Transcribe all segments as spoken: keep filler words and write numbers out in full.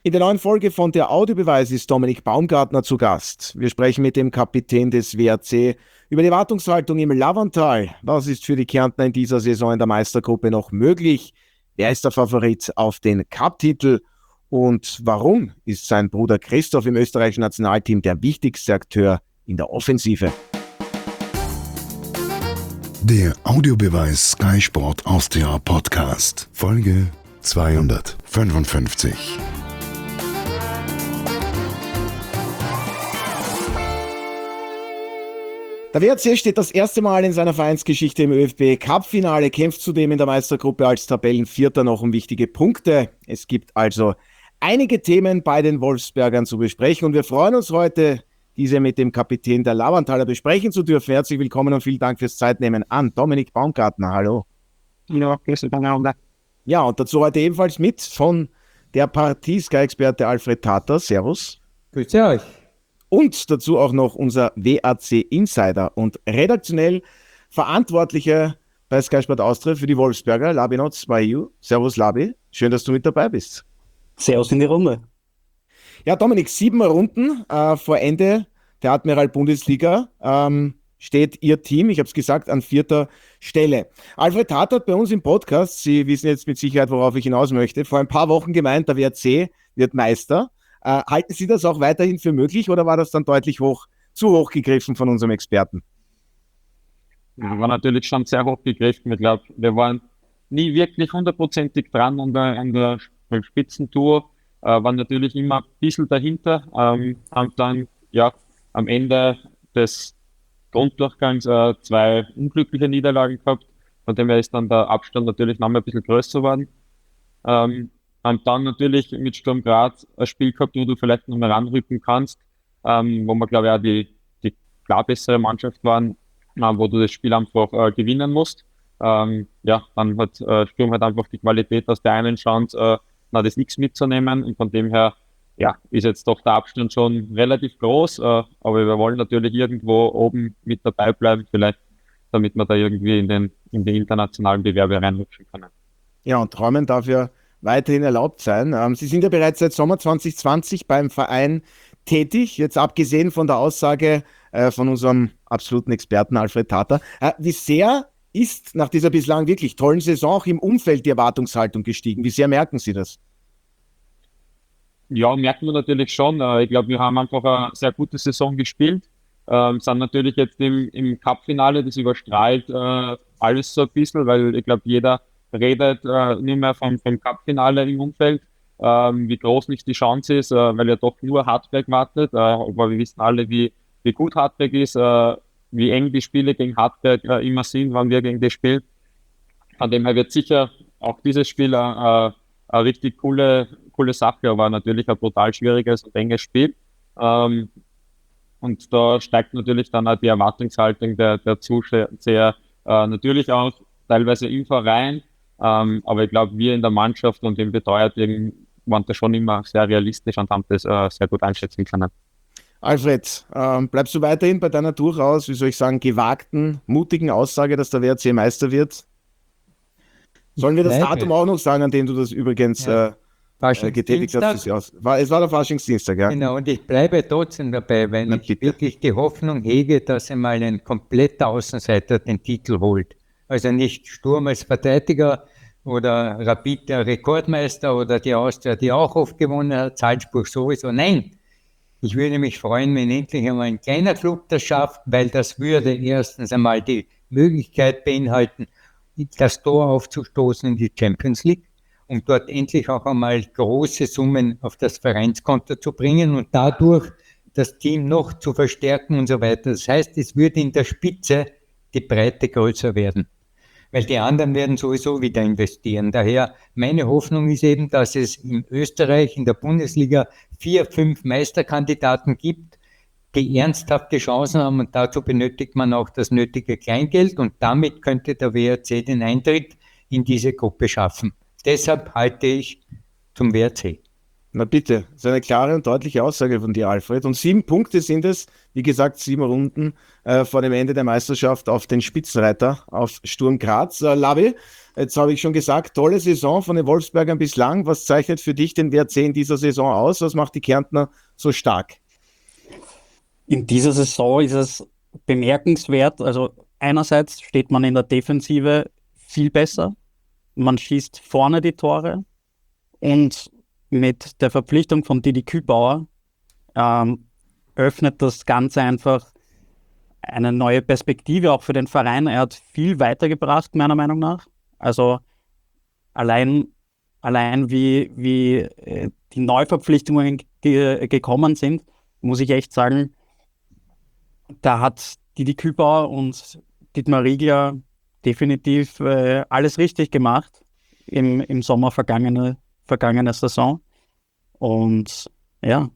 In der neuen Folge von Der Audiobeweis ist Dominik Baumgartner zu Gast. Wir sprechen mit dem Kapitän des W R C über die Erwartungshaltung im Lavantal. Was ist für die Kärntner in dieser Saison in der Meistergruppe noch möglich? Wer ist der Favorit auf den Cup-Titel? Und warum ist sein Bruder Christoph im österreichischen Nationalteam der wichtigste Akteur in der Offensive? Der Audiobeweis Sky Sport Austria Podcast, Folge zweihundertfünfundfünfzig. Der W R C steht das erste Mal in seiner Vereinsgeschichte im ÖFB-Cup-Finale, kämpft zudem in der Meistergruppe als Tabellenvierter noch um wichtige Punkte. Es gibt also einige Themen bei den Wolfsbergern zu besprechen und wir freuen uns heute, diese mit dem Kapitän der Lavantaler besprechen zu dürfen. Herzlich willkommen und vielen Dank fürs Zeitnehmen an Dominik Baumgartner. Hallo. Ja, grüß dich, Ja, und dazu heute ebenfalls mit von der Partie-Sky-Experte Alfred Tater. Servus. Grüße euch. Und dazu auch noch unser W R C-Insider und redaktionell Verantwortlicher bei Sky Sport Austria für die Wolfsberger, Labi Notz bei you. Servus Labi, schön, dass du mit dabei bist. Servus in die Runde. Ja, Dominik, sieben Runden äh, vor Ende der Admiral-Bundesliga ähm, steht Ihr Team, ich habe es gesagt, an vierter Stelle. Alfred Tater hat bei uns im Podcast, Sie wissen jetzt mit Sicherheit, worauf ich hinaus möchte, vor ein paar Wochen gemeint, der W R C wird Meister. Äh, halten Sie das auch weiterhin für möglich oder war das dann deutlich hoch, zu hoch gegriffen von unserem Experten? Ja, war natürlich schon sehr hoch gegriffen. Ich glaube, wir waren nie wirklich hundertprozentig dran an der, an der Spitzentour, äh, waren natürlich immer ein bisschen dahinter, ähm, haben dann ja am Ende des Grunddurchgangs äh, zwei unglückliche Niederlagen gehabt, von dem her ist dann der Abstand natürlich noch mal ein bisschen größer geworden. Ähm, haben dann natürlich mit Sturm Graz ein Spiel gehabt, wo du vielleicht noch mal ranrücken kannst, ähm, wo wir glaube ich auch die, die klar bessere Mannschaft waren, äh, wo du das Spiel einfach äh, gewinnen musst. Ähm, ja, dann hat äh, Sturm halt einfach die Qualität aus der einen Chance, äh, na, das X mitzunehmen und von dem her ja, ist jetzt doch der Abstand schon relativ groß, äh, aber wir wollen natürlich irgendwo oben mit dabei bleiben, vielleicht damit wir da irgendwie in den, in die internationalen Bewerbe reinrutschen können. Ja, und träumen darf ja weiterhin erlaubt sein. Ähm, Sie sind ja bereits seit Sommer zwanzig zwanzig beim Verein tätig, jetzt abgesehen von der Aussage äh, von unserem absoluten Experten Alfred Tater. Äh, wie sehr ist nach dieser bislang wirklich tollen Saison auch im Umfeld die Erwartungshaltung gestiegen? Wie sehr merken Sie das? Ja, merken wir natürlich schon. Äh, ich glaube, wir haben einfach eine sehr gute Saison gespielt, ähm, sind natürlich jetzt im, im Cup-Finale, das überstrahlt äh, alles so ein bisschen, weil ich glaube, jeder redet äh, nicht mehr vom, vom Cup-Finale im Umfeld, ähm, wie groß nicht die Chance ist, äh, weil ja doch nur Hartberg wartet, äh, aber wir wissen alle, wie, wie gut Hartberg ist, äh, wie eng die Spiele gegen Hartberg äh, immer sind, wann wir gegen die spielen. Von dem her wird sicher auch dieses Spiel äh, äh, eine richtig coole, coole Sache, aber natürlich ein brutal schwieriges und enges Spiel. Ähm, und da steigt natürlich dann auch die Erwartungshaltung der, der Zuschauer äh, natürlich auch teilweise im Verein. Ähm, aber ich glaube, wir in der Mannschaft und im Betreuerteam waren da schon immer sehr realistisch und haben das äh, sehr gut einschätzen können. Alfred, ähm, bleibst du weiterhin bei deiner durchaus, wie soll ich sagen, gewagten, mutigen Aussage, dass der W R C Meister wird? Sollen wir das Datum auch noch sagen, an dem du das übrigens ja. äh, äh, getätigt hast? Aus? War, es war der Faschingsdienstag, ja? Genau, und ich bleibe trotzdem dabei, weil Na, ich bitte. wirklich die Hoffnung hege, dass einmal ein kompletter Außenseiter den Titel holt. Also nicht Sturm als Verteidiger oder Rapid der Rekordmeister oder die Austria, die auch oft gewonnen hat, Salzburg sowieso. Nein, ich würde mich freuen, wenn endlich einmal ein kleiner Club das schafft, weil das würde erstens einmal die Möglichkeit beinhalten, das Tor aufzustoßen in die Champions League, um dort endlich auch einmal große Summen auf das Vereinskonto zu bringen und dadurch das Team noch zu verstärken und so weiter. Das heißt, es würde in der Spitze die Breite größer werden, weil die anderen werden sowieso wieder investieren. Daher meine Hoffnung ist eben, dass es in Österreich, in der Bundesliga vier, fünf Meisterkandidaten gibt, die ernsthafte Chancen haben und dazu benötigt man auch das nötige Kleingeld und damit könnte der W R C den Eintritt in diese Gruppe schaffen. Deshalb halte ich zum W R C. Na bitte, das ist eine klare und deutliche Aussage von dir, Alfred. Und sieben Punkte sind es, wie gesagt, sieben Runden äh, vor dem Ende der Meisterschaft auf den Spitzenreiter, auf Sturm Graz. Äh, Lavi, jetzt habe ich schon gesagt, tolle Saison von den Wolfsbergern bislang. Was zeichnet für dich den W R C in dieser Saison aus? Was macht die Kärntner so stark? In dieser Saison ist es bemerkenswert. Also einerseits steht man in der Defensive viel besser. Man schießt vorne die Tore und mit der Verpflichtung von Didi Kübauer ähm, öffnet das Ganze einfach eine neue Perspektive auch für den Verein. Er hat viel weitergebracht, meiner Meinung nach. Also allein, allein wie, wie äh, die Neuverpflichtungen ge- gekommen sind, muss ich echt sagen, da hat Didi Kübauer und Dietmar Riegler definitiv äh, alles richtig gemacht im, im Sommer vergangene vergangene Saison. Und ja,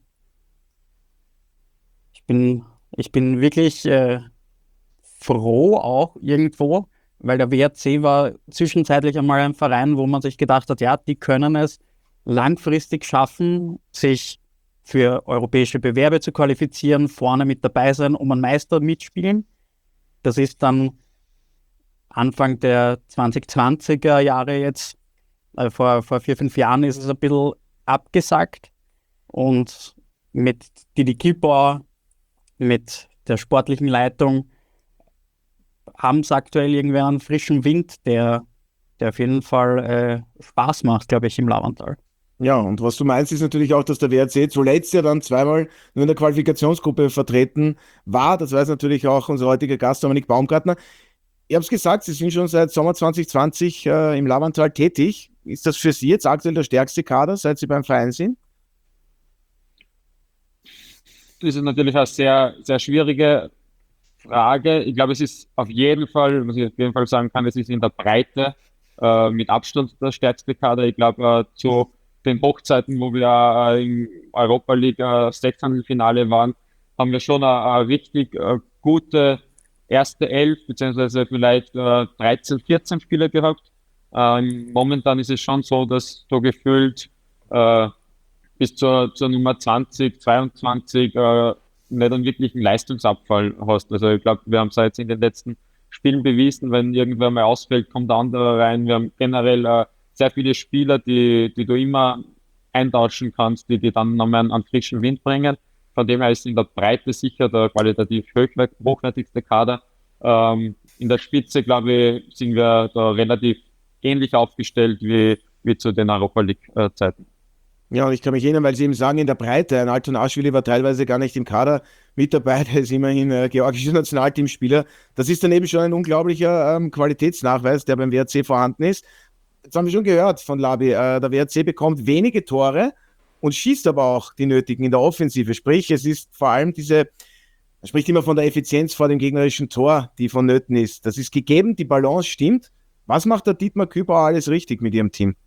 ich bin, ich bin wirklich äh, froh auch irgendwo, weil der W R C war zwischenzeitlich einmal ein Verein, wo man sich gedacht hat, ja, die können es langfristig schaffen, sich für europäische Bewerbe zu qualifizieren, vorne mit dabei sein, um einen Meister mitspielen. Das ist dann Anfang der zwanzig zwanziger Jahre jetzt, also vor, vor vier, fünf Jahren ist es ein bisschen abgesackt und mit Didi Kübauer, mit der sportlichen Leitung haben sie aktuell irgendwie einen frischen Wind, der, der auf jeden Fall äh, Spaß macht, glaube ich, im Lavantal. Ja, und was du meinst, ist natürlich auch, dass der W R C zuletzt ja dann zweimal nur in der Qualifikationsgruppe vertreten war. Das weiß natürlich auch unser heutiger Gast Dominik Baumgartner. Ich habe es gesagt, Sie sind schon seit Sommer zwanzig zwanzig äh, im Lavantal tätig. Ist das für Sie jetzt aktuell der stärkste Kader, seit Sie beim Verein sind? Das ist natürlich eine sehr, sehr schwierige Frage. Ich glaube, es ist auf jeden Fall, was ich auf jeden Fall sagen kann, es ist in der Breite äh, mit Abstand der stärkste Kader. Ich glaube, äh, zu den Hochzeiten, wo wir äh, im Europa League äh, Sechzehntelfinale waren, haben wir schon eine, eine richtig äh, gute erste Elf, beziehungsweise vielleicht äh, dreizehn, vierzehn Spieler gehabt. Ähm, momentan ist es schon so, dass so gefühlt äh, bis zur, zur Nummer zwanzig, zweiundzwanzig äh, nicht einen wirklichen Leistungsabfall hast. Also ich glaube, wir haben es jetzt in den letzten Spielen bewiesen, wenn irgendwer mal ausfällt, kommt der andere rein. Wir haben generell äh, sehr viele Spieler, die, die du immer eintauschen kannst, die dir dann nochmal einen, einen frischen Wind bringen. Von dem her ist in der Breite sicher der qualitativ hochwertigste Kader. Ähm, in der Spitze, glaube ich, sind wir da relativ ähnlich aufgestellt wie, wie zu den Europa League-Zeiten. Ja, und ich kann mich erinnern, weil Sie eben sagen, in der Breite, ein Altonaschwili war teilweise gar nicht im Kader mit dabei, der ist immerhin äh, georgischer Nationalteamspieler. Das ist dann eben schon ein unglaublicher ähm, Qualitätsnachweis, der beim W R C vorhanden ist. Jetzt haben wir schon gehört von Labi, äh, der W R C bekommt wenige Tore und schießt aber auch die nötigen in der Offensive. Sprich, es ist vor allem diese, man spricht immer von der Effizienz vor dem gegnerischen Tor, die vonnöten ist. Das ist gegeben, die Balance stimmt. Was macht der Dietmar Kübauer alles richtig mit Ihrem Team?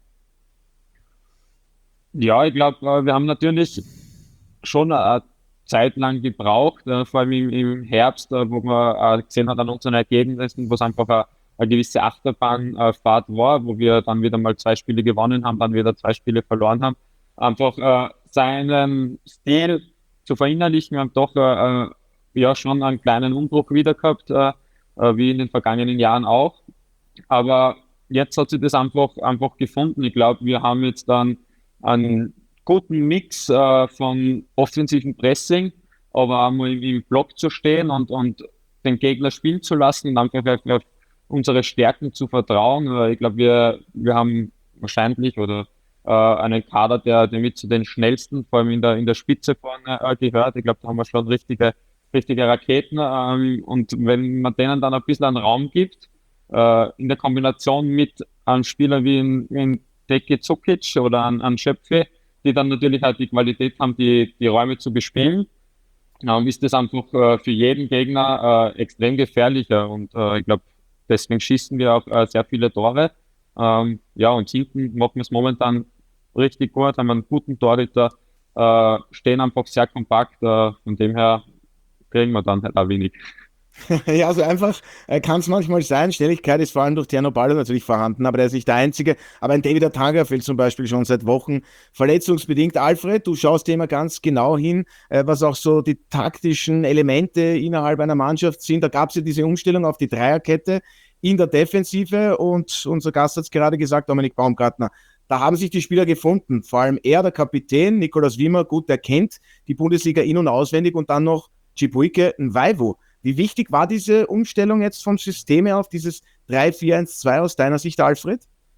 Ja, ich glaube, wir haben natürlich schon eine Zeit lang gebraucht, äh, vor allem im, im Herbst, äh, wo man äh, gesehen hat an unseren Ergebnissen, wo es einfach eine, eine gewisse Achterbahnfahrt war, wo wir dann wieder mal zwei Spiele gewonnen haben, dann wieder zwei Spiele verloren haben. Einfach äh, seinen Stil zu verinnerlichen. Wir haben doch äh, ja schon einen kleinen Umbruch wieder gehabt, äh, äh, wie in den vergangenen Jahren auch. Aber jetzt hat sich das einfach, einfach gefunden. Ich glaube, wir haben jetzt dann einen guten Mix äh, von offensiven Pressing, aber auch mal im, im Block zu stehen und, und den Gegner spielen zu lassen und einfach auf, auf unsere Stärken zu vertrauen. Äh, ich glaube, wir, wir haben wahrscheinlich oder äh, einen Kader, der, der mit zu den schnellsten, vor allem in der, in der Spitze vorne äh, gehört. Ich glaube, da haben wir schon richtige, richtige Raketen. Ähm, und wenn man denen dann ein bisschen einen Raum gibt, äh, in der Kombination mit einem Spieler wie ein, wie ein Teki Cukic oder an, an Schöpfe, die dann natürlich halt die Qualität haben, die, die Räume zu bespielen, ähm, ist das einfach äh, für jeden Gegner äh, extrem gefährlicher und äh, ich glaube, deswegen schießen wir auch äh, sehr viele Tore. Ähm, ja, und hinten machen wir es momentan richtig gut, haben einen guten Torhüter, äh, stehen einfach sehr kompakt, äh, von dem her kriegen wir dann halt auch wenig. Ja, so einfach äh, kann es manchmal sein. Schnelligkeit ist vor allem durch Tierno Ballo natürlich vorhanden, aber der ist nicht der Einzige. Aber ein David Atanga fehlt zum Beispiel schon seit Wochen verletzungsbedingt. Alfred, du schaust dir immer ganz genau hin, äh, was auch so die taktischen Elemente innerhalb einer Mannschaft sind. Da gab es ja diese Umstellung auf die Dreierkette in der Defensive und unser Gast hat es gerade gesagt, Dominik Baumgartner. Da haben sich die Spieler gefunden. Vor allem er, der Kapitän, Nikolaus Wimmer, gut, der kennt die Bundesliga in- und auswendig und dann noch Chibuike Nwaiwu. Wie wichtig war diese Umstellung jetzt vom System her auf dieses drei vier eins zwei aus deiner Sicht, Alfred?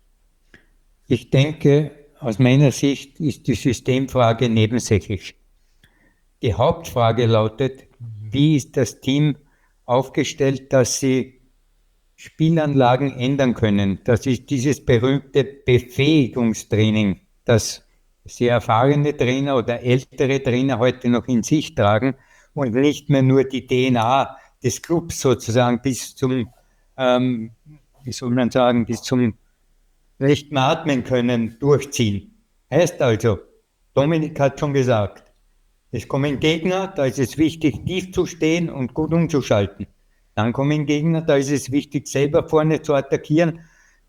Ich denke, aus meiner Sicht ist die Systemfrage nebensächlich. Die Hauptfrage lautet, wie ist das Team aufgestellt, dass sie Spielanlagen ändern können. Das ist dieses berühmte Befähigungstraining, das sehr erfahrene Trainer oder ältere Trainer heute noch in sich tragen und nicht mehr nur die D N A des Clubs sozusagen bis zum, ähm, wie soll man sagen, bis zum rechten Atmen können durchziehen. Heißt also, Dominik hat schon gesagt, es kommen Gegner, da ist es wichtig, tief zu stehen und gut umzuschalten. Dann kommen Gegner, da ist es wichtig, selber vorne zu attackieren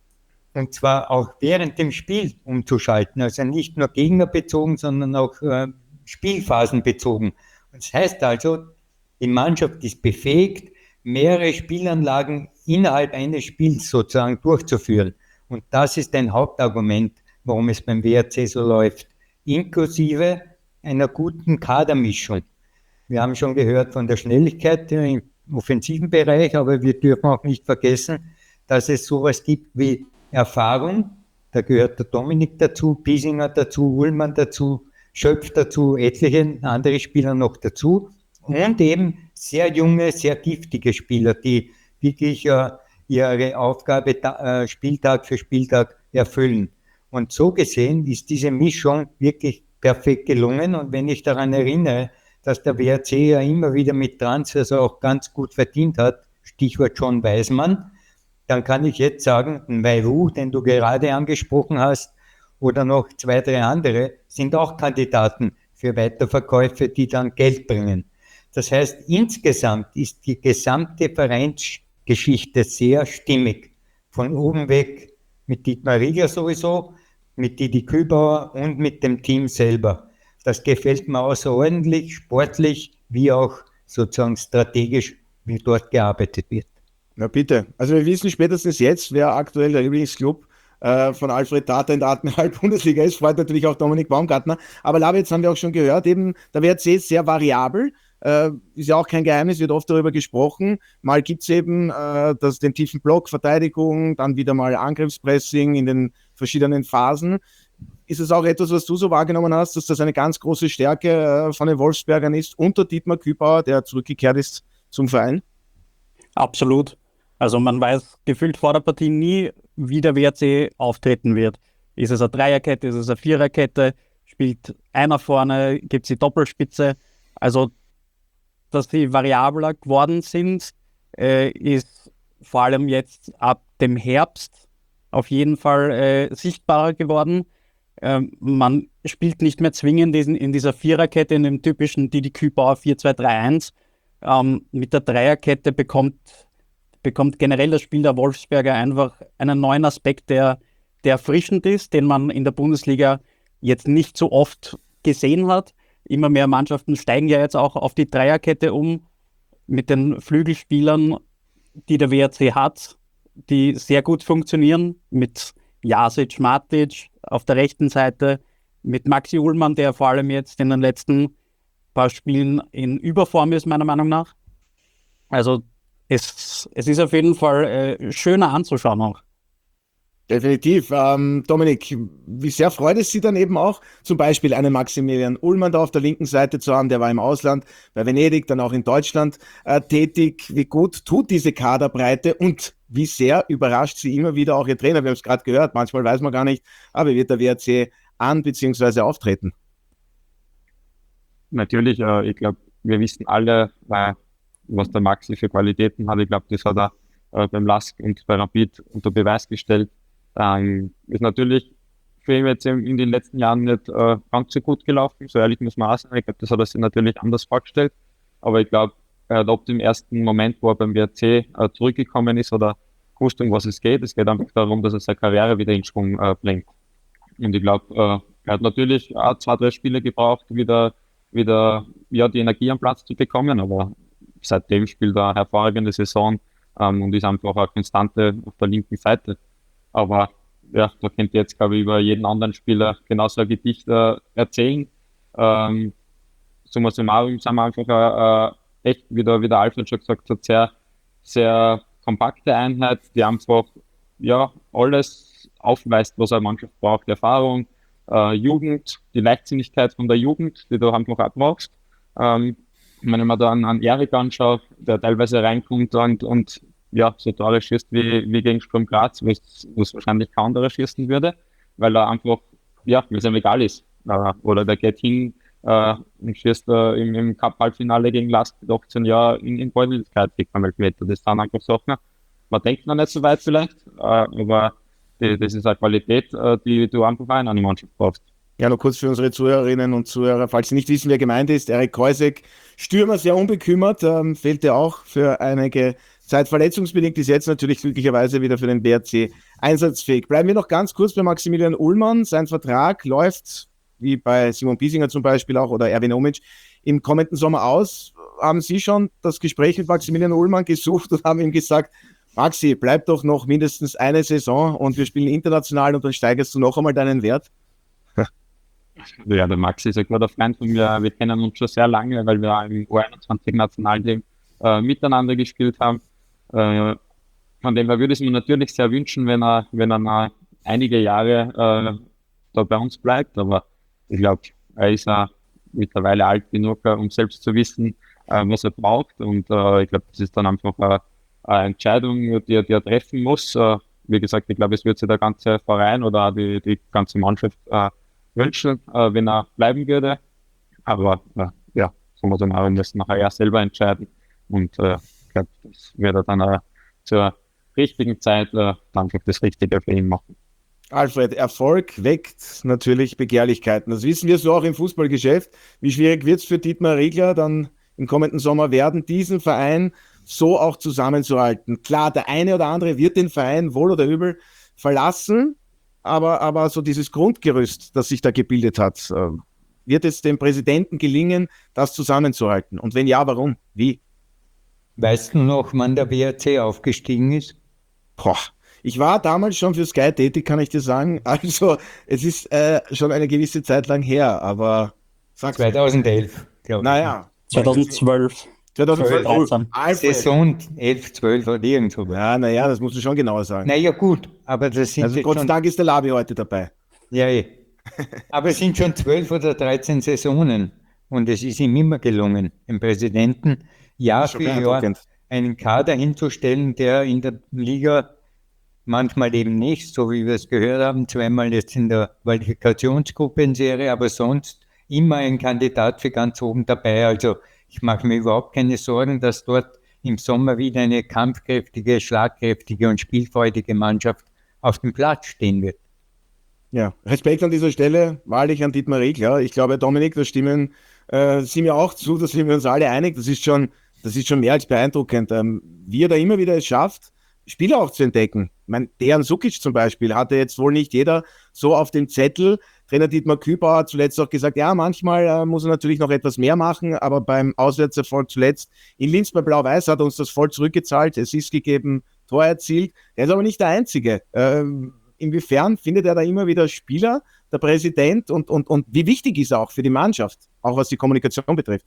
und zwar auch während dem Spiel umzuschalten. Also nicht nur gegnerbezogen, sondern auch äh, spielphasenbezogen. Und das heißt also, die Mannschaft ist befähigt, mehrere Spielanlagen innerhalb eines Spiels sozusagen durchzuführen. Und das ist ein Hauptargument, warum es beim W R C so läuft, inklusive einer guten Kadermischung. Wir haben schon gehört von der Schnelligkeit im offensiven Bereich, aber wir dürfen auch nicht vergessen, dass es sowas gibt wie Erfahrung. Da gehört der Dominik dazu, Piesinger dazu, Ullmann dazu, Schöpf dazu, etliche andere Spieler noch dazu und eben sehr junge, sehr giftige Spieler, die wirklich äh, ihre Aufgabe äh, Spieltag für Spieltag erfüllen. Und so gesehen ist diese Mischung wirklich perfekt gelungen. Und wenn ich daran erinnere, dass der W R C ja immer wieder mit Transfers auch ganz gut verdient hat, Stichwort John Weismann, dann kann ich jetzt sagen, Nwaiwu, den du gerade angesprochen hast, oder noch zwei, drei andere, sind auch Kandidaten für Weiterverkäufe, die dann Geld bringen. Das heißt, insgesamt ist die gesamte Vereinsgeschichte sehr stimmig. Von oben weg mit Dietmar Rieger sowieso, mit Didi Kübauer und mit dem Team selber. Das gefällt mir außerordentlich, sportlich wie auch sozusagen strategisch, wie dort gearbeitet wird. Na bitte. Also wir wissen spätestens jetzt, wer aktuell der Lieblingsclub äh, von Alfred Tata in der Admiral-Bundesliga ist. Freut natürlich auch Dominik Baumgartner. Aber Labi, jetzt haben wir auch schon gehört, eben der W R C ist sehr variabel. Äh, ist ja auch kein Geheimnis, wird oft darüber gesprochen. Mal gibt es eben äh, das, den tiefen Block, Verteidigung, dann wieder mal Angriffspressing in den verschiedenen Phasen. Ist es auch etwas, was du so wahrgenommen hast, dass das eine ganz große Stärke äh, von den Wolfsbergern ist, unter Dietmar Kübauer, der zurückgekehrt ist zum Verein? Absolut. Also man weiß gefühlt vor der Partie nie, wie der W R C auftreten wird. Ist es eine Dreierkette, ist es eine Viererkette, spielt einer vorne, gibt es die Doppelspitze. Also, dass sie variabler geworden sind, äh, ist vor allem jetzt ab dem Herbst auf jeden Fall äh, sichtbarer geworden. Ähm, man spielt nicht mehr zwingend diesen, in dieser Viererkette, in dem typischen Didi Kübauer vier zwei drei eins. Ähm, mit der Dreierkette bekommt, bekommt generell das Spiel der Wolfsberger einfach einen neuen Aspekt, der, der erfrischend ist, den man in der Bundesliga jetzt nicht so oft gesehen hat. Immer mehr Mannschaften steigen ja jetzt auch auf die Dreierkette um mit den Flügelspielern, die der W R C hat, die sehr gut funktionieren, mit Jasic, Matic auf der rechten Seite, mit Maxi Ullmann, der vor allem jetzt in den letzten paar Spielen in Überform ist, meiner Meinung nach. Also es, es ist auf jeden Fall äh, schöner anzuschauen auch. Definitiv. Ähm, Dominik, wie sehr freut es Sie dann eben auch, zum Beispiel einen Maximilian Ullmann da auf der linken Seite zu haben, der war im Ausland, bei Venedig, dann auch in Deutschland äh, tätig. Wie gut tut diese Kaderbreite und wie sehr überrascht Sie immer wieder auch Ihr Trainer? Wir haben es gerade gehört, manchmal weiß man gar nicht, aber wie wird der W R C an- bzw. auftreten? Natürlich, äh, ich glaube, wir wissen alle, äh, was der Maxi für Qualitäten hat. Ich glaube, das hat er äh, beim Lask und bei Rapid unter Beweis gestellt. Ähm, ist natürlich für ihn jetzt in den letzten Jahren nicht äh, ganz so gut gelaufen, so ehrlich muss man auch sagen. Ich glaube, das hat er sich natürlich anders vorgestellt. Aber ich glaube, er hat ab dem ersten Moment, wo er beim W R C äh, zurückgekommen ist oder gewusst, um was es geht. Es geht einfach darum, dass er seine Karriere wieder in Schwung äh, bringt. Und ich glaube, äh, er hat natürlich auch zwei, drei Spiele gebraucht, wieder, wieder ja, die Energie am Platz zu bekommen, aber seitdem spielt er eine hervorragende Saison ähm, und ist einfach eine Konstante auf der linken Seite. Aber ja, da könnt ihr jetzt, glaube ich, über jeden anderen Spieler genauso ein Gedicht äh, erzählen. Ähm, summa summarum sind wir einfach äh, äh, echt, wie der, wie der Alfred schon gesagt hat, sehr, sehr kompakte Einheit, die einfach ja, alles aufweist, was eine Mannschaft braucht. Erfahrung, äh, Jugend, die Leichtsinnigkeit von der Jugend, die du einfach auch brauchst. Ähm, wenn ich mir da an, an Erik anschaue, der teilweise reinkommt und, und ja, so Tore schießt wie, wie gegen Sturm Graz, was, was wahrscheinlich kein anderer schießen würde, weil er einfach, ja, weil es ihm egal ist. Äh, oder der geht hin äh, und schießt äh, im, im Cup-Halbfinale gegen Lask mit achtzehn Jahren in, in Beuteligkeit gegen einen Elfmeter. Das sind einfach Sachen, man denkt noch nicht so weit vielleicht, äh, aber die, das ist eine Qualität, äh, die du einfach auch in einer Mannschaft brauchst. Ja, noch kurz für unsere Zuhörerinnen und Zuhörer, falls Sie nicht wissen, wer gemeint ist, Erik Keusek, Stürmer, sehr unbekümmert, ähm, fehlte auch für einige Zeit verletzungsbedingt, ist jetzt natürlich glücklicherweise wieder für den B R C einsatzfähig. Bleiben wir noch ganz kurz bei Maximilian Ullmann. Sein Vertrag läuft, wie bei Simon Biesinger zum Beispiel auch oder Erwin Omic, im kommenden Sommer aus. Haben Sie schon das Gespräch mit Maximilian Ullmann gesucht und haben ihm gesagt, Maxi, bleib doch noch mindestens eine Saison und wir spielen international und dann steigerst du noch einmal deinen Wert? Ja, der Maxi ist ein guter Freund von mir. Wir kennen uns schon sehr lange, weil wir im U einundzwanzig-Nationalteam äh, miteinander gespielt haben. Äh, von dem her würde ich es mir natürlich sehr wünschen, wenn er, wenn er noch einige Jahre äh, da bei uns bleibt. Aber ich glaube, er ist äh, mittlerweile alt genug, äh, um selbst zu wissen, äh, was er braucht. Und äh, ich glaube, das ist dann einfach äh, eine Entscheidung, die er, die er treffen muss. Äh, wie gesagt, ich glaube, es wird sich der ganze Verein oder die, die ganze Mannschaft äh, wünschen, äh, wenn er bleiben würde. Aber äh, ja, so muss man müssen nachher er selber entscheiden. Und äh, ich glaube, das wird er dann äh, zur richtigen Zeit äh, dann das Richtige für ihn machen. Alfred, Erfolg weckt natürlich Begehrlichkeiten. Das wissen wir so auch im Fußballgeschäft. Wie schwierig wird es für Dietmar Riegler dann im kommenden Sommer werden, diesen Verein so auch zusammenzuhalten? Klar, der eine oder andere wird den Verein wohl oder übel verlassen, aber, aber so dieses Grundgerüst, das sich da gebildet hat, äh, wird es dem Präsidenten gelingen, das zusammenzuhalten? Und wenn ja, warum? Wie? Weißt du noch, wann der W R C aufgestiegen ist? Boah, ich war damals schon für Sky tätig, kann ich dir sagen. Also es ist äh, schon eine gewisse Zeit lang her, aber sag's mir. zweitausendelf, glaube ich. Naja. zweitausendzwölf. zweitausendzwölf. dreizehn. Alfred. Saison elf, zwölf oder irgend so. Ja, naja, das musst du schon genauer sagen. Naja, gut, aber das sind Also jetzt Gott sei schon, Dank ist der Labi heute dabei. ja, eh. Aber es sind schon zwölf oder dreizehn Saisonen und es ist ihm immer gelungen, dem Präsidenten Jahr Schon für Jahr beeindruckend. einen Kader hinzustellen, der in der Liga manchmal eben nicht, so wie wir es gehört haben, zweimal jetzt in der Qualifikationsgruppenserie, aber sonst immer ein Kandidat für ganz oben dabei. Also ich mache mir überhaupt keine Sorgen, dass dort im Sommer wieder eine kampfkräftige, schlagkräftige und spielfreudige Mannschaft auf dem Platz stehen wird. Ja, Respekt an dieser Stelle, wahrlich an Dietmar Riegler. Ich glaube, Dominik, da stimmen äh, Sie mir auch zu, da sind wir uns alle einig. Das ist schon, das ist schon mehr als beeindruckend. Ähm, wie er da immer wieder es schafft, Spieler auch zu entdecken. Ich meine, Dejan Sukic zum Beispiel hatte jetzt wohl nicht jeder so auf dem Zettel. Trainer Dietmar Kübauer hat zuletzt auch gesagt, ja, manchmal äh, muss er natürlich noch etwas mehr machen, aber beim Auswärtserfolg zuletzt in Linz bei Blau-Weiß hat er uns das voll zurückgezahlt. Es ist gegeben, Tor erzielt. Er ist aber nicht der Einzige. Ähm, inwiefern findet er da immer wieder Spieler, der Präsident, und, und, und wie wichtig ist er auch für die Mannschaft, auch was die Kommunikation betrifft?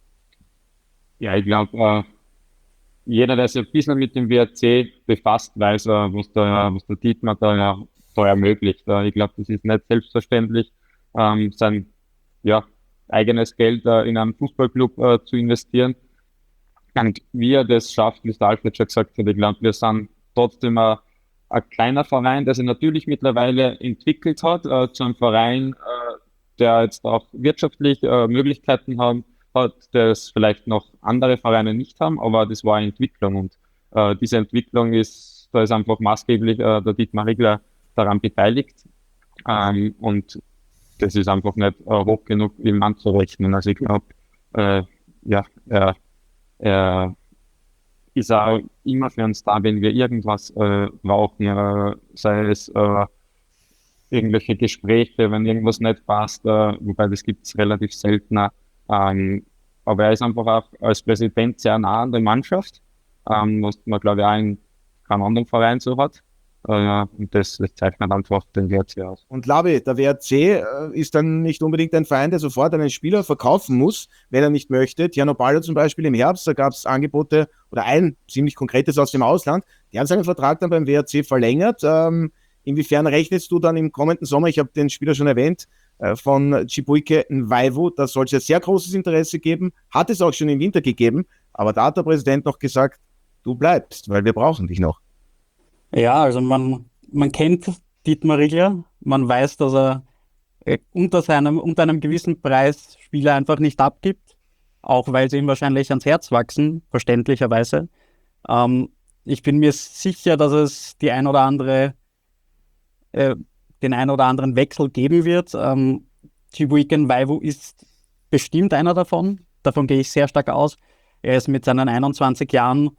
Ja, ich glaube, äh, jeder, der sich ein bisschen mit dem W R C befasst, weiß, äh, was, der, was der Dietmar da, da ermöglicht. Äh, ich glaube, das ist nicht selbstverständlich, ähm, sein ja, eigenes Geld äh, in einen Fußballclub äh, zu investieren. Und wie er das schafft, wie es der Alfred schon gesagt hat, ich glaube, wir sind trotzdem ein, ein kleiner Verein, der sich natürlich mittlerweile entwickelt hat, äh, zu einem Verein, äh, der jetzt auch wirtschaftlich äh, Möglichkeiten hat, hat, das vielleicht noch andere Vereine nicht haben, aber das war eine Entwicklung und äh, diese Entwicklung ist, da ist einfach maßgeblich äh, der Dietmar Riegler daran beteiligt ähm, und das ist einfach nicht äh, hoch genug ihm anzurechnen. Also ich glaube, äh, ja, er, er ist auch immer für uns da, wenn wir irgendwas äh, brauchen, äh, sei es äh, irgendwelche Gespräche, wenn irgendwas nicht passt, äh, wobei das gibt es relativ seltener. Ähm, aber er ist einfach auch als Präsident sehr nah an der Mannschaft, ähm, was man glaube ich auch in keinem anderen Verein so hat. Äh, und das, das zeichnet einfach den W R C aus. Und Labi, der W R C äh, ist dann nicht unbedingt ein Verein, der sofort einen Spieler verkaufen muss, wenn er nicht möchte. Tiano Ballo zum Beispiel im Herbst, da gab es Angebote oder ein ziemlich konkretes aus dem Ausland. Die haben seinen Vertrag dann beim W R C verlängert. Ähm, inwiefern rechnest du dann im kommenden Sommer, ich habe den Spieler schon erwähnt, äh, von Chibuike Nwaiwu, da soll es ja sehr großes Interesse geben, hat es auch schon im Winter gegeben, aber da hat der Präsident noch gesagt, du bleibst, weil wir brauchen dich noch. Ja, also man, man kennt Dietmar Riegler, man weiß, dass er äh, unter seinem, unter einem gewissen Preis Spieler einfach nicht abgibt, auch weil sie ihm wahrscheinlich ans Herz wachsen, verständlicherweise. Ähm, ich bin mir sicher, dass es die ein oder andere, äh, den ein oder anderen Wechsel geben wird. Ähm, Chibuike Nwaiwu ist bestimmt einer davon, davon gehe ich sehr stark aus. Er ist mit seinen einundzwanzig Jahren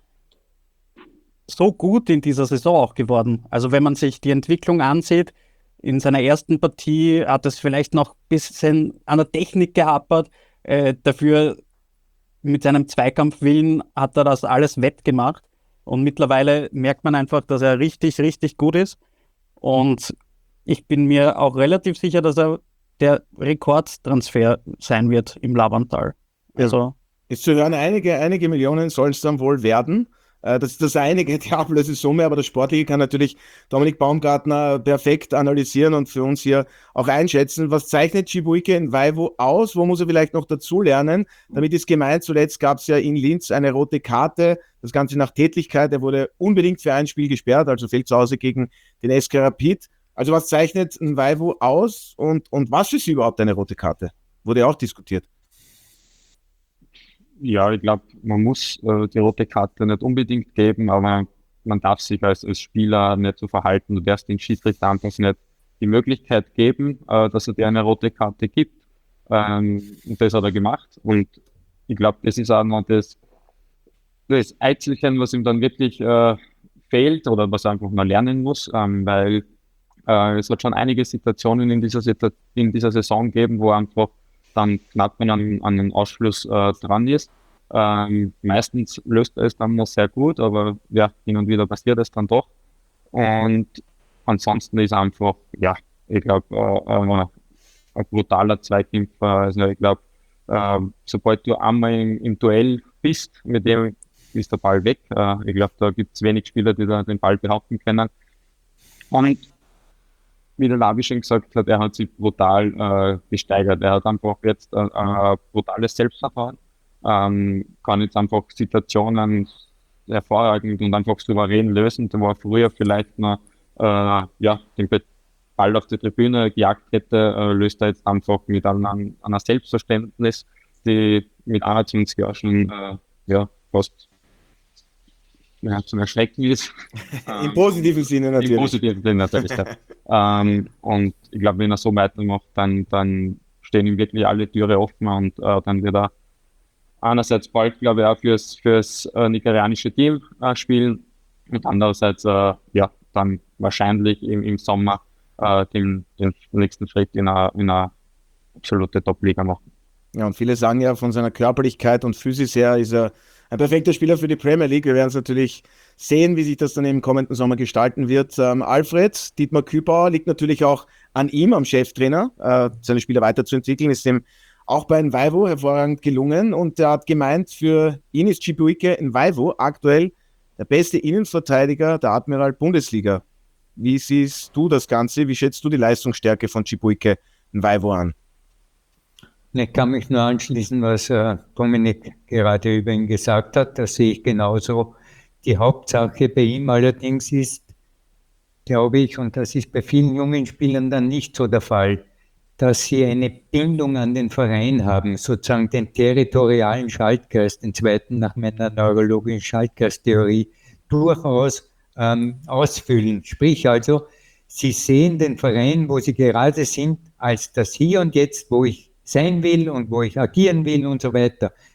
so gut in dieser Saison auch geworden. Also wenn man sich die Entwicklung ansieht, in seiner ersten Partie hat es vielleicht noch ein bisschen an der Technik gehapert, äh, dafür mit seinem Zweikampfwillen hat er das alles wettgemacht und mittlerweile merkt man einfach, dass er richtig, richtig gut ist und ich bin mir auch relativ sicher, dass er der Rekordtransfer sein wird im Labantal. Also, ist zu hören, einige, einige Millionen soll es dann wohl werden. Das ist das einige, die Ablösesumme, aber das Sportliche kann natürlich Dominik Baumgartner perfekt analysieren und für uns hier auch einschätzen. Was zeichnet Chibuike Nwaiwu aus? Wo muss er vielleicht noch dazulernen? Damit ist gemeint, zuletzt gab es ja in Linz eine rote Karte, das Ganze nach Tätlichkeit. Er wurde unbedingt für ein Spiel gesperrt, also fehlt zu Hause gegen den S K Rapid. Also was zeichnet Nwaiwu aus und, und was ist überhaupt eine rote Karte? Wurde auch diskutiert. Ja, ich glaube, man muss äh, die rote Karte nicht unbedingt geben, aber man darf sich als, als Spieler nicht so verhalten. Du darfst den Schiedsrichter einfach nicht die Möglichkeit geben, äh, dass er dir eine rote Karte gibt. Ähm, und das hat er gemacht. Und ich glaube, das ist auch noch das, das Einzelchen, was ihm dann wirklich äh, fehlt oder was er einfach noch lernen muss, ähm, weil äh, es hat schon einige Situationen in dieser, in dieser Saison gegeben, wo er einfach dann knapp an, an einen Ausschluss äh, dran ist. Ähm, meistens löst er es dann noch sehr gut, aber ja, hin und wieder passiert es dann doch. Und ansonsten ist einfach, ja, ich glaube, äh, äh, ein brutaler Zweikämpfer. Also ich glaube, äh, sobald du einmal im, im Duell bist, mit dem ist der Ball weg. Äh, ich glaube, da gibt es wenig Spieler, die da den Ball behaupten können. Und wie der Lavi schon gesagt hat, er hat sich brutal äh, gesteigert. Er hat einfach jetzt ein äh, äh, brutales Selbstvertrauen, ähm, kann jetzt einfach Situationen hervorragend und einfach souverän lösen. Da war früher vielleicht noch äh, ja, den Ball auf die Tribüne gejagt hätte, äh, löst er jetzt einfach mit einer, einer Selbstverständnis, die mit einundzwanzig Jahren schon äh, ja, fast ja, zum Erschrecken ist. Im positiven Sinne natürlich. Im positiven Sinne natürlich, ja. ähm, und ich glaube, wenn er so weitermacht, dann, dann stehen ihm wirklich alle Türe offen und äh, dann wird er einerseits bald, glaube ich, auch fürs, fürs äh, nigerianische Team äh, spielen und andererseits, äh, ja, dann wahrscheinlich im, im Sommer äh, den, den nächsten Schritt in eine, in eine absolute Top-Liga machen. Ja, und viele sagen ja, von seiner Körperlichkeit und Physis her ist er ein perfekter Spieler für die Premier League. Wir werden es natürlich sehen, wie sich das dann im kommenden Sommer gestalten wird. Ähm, Alfred, Dietmar Kübauer liegt natürlich auch an ihm, am Cheftrainer, äh, seine Spieler weiterzuentwickeln. Ist dem auch bei Nwaiwu hervorragend gelungen. Und er hat gemeint, für ihn ist Chibuike Nwaiwu aktuell der beste Innenverteidiger der Admiral Bundesliga. Wie siehst du das Ganze? Wie schätzt du die Leistungsstärke von Chibuike Nwaiwu an? Ich kann mich nur anschließen, was äh, Dominik gerade über ihn gesagt hat. Das sehe ich genauso. Die Hauptsache bei ihm allerdings ist, glaube ich, und das ist bei vielen jungen Spielern dann nicht so der Fall, dass sie eine Bindung an den Verein haben, sozusagen den territorialen Schaltkreis, den zweiten nach meiner neurologischen Schaltkreistheorie, durchaus ähm, ausfüllen. Sprich also, sie sehen den Verein, wo sie gerade sind, als das Hier und Jetzt, wo ich sein will und wo ich agieren will und so weiter.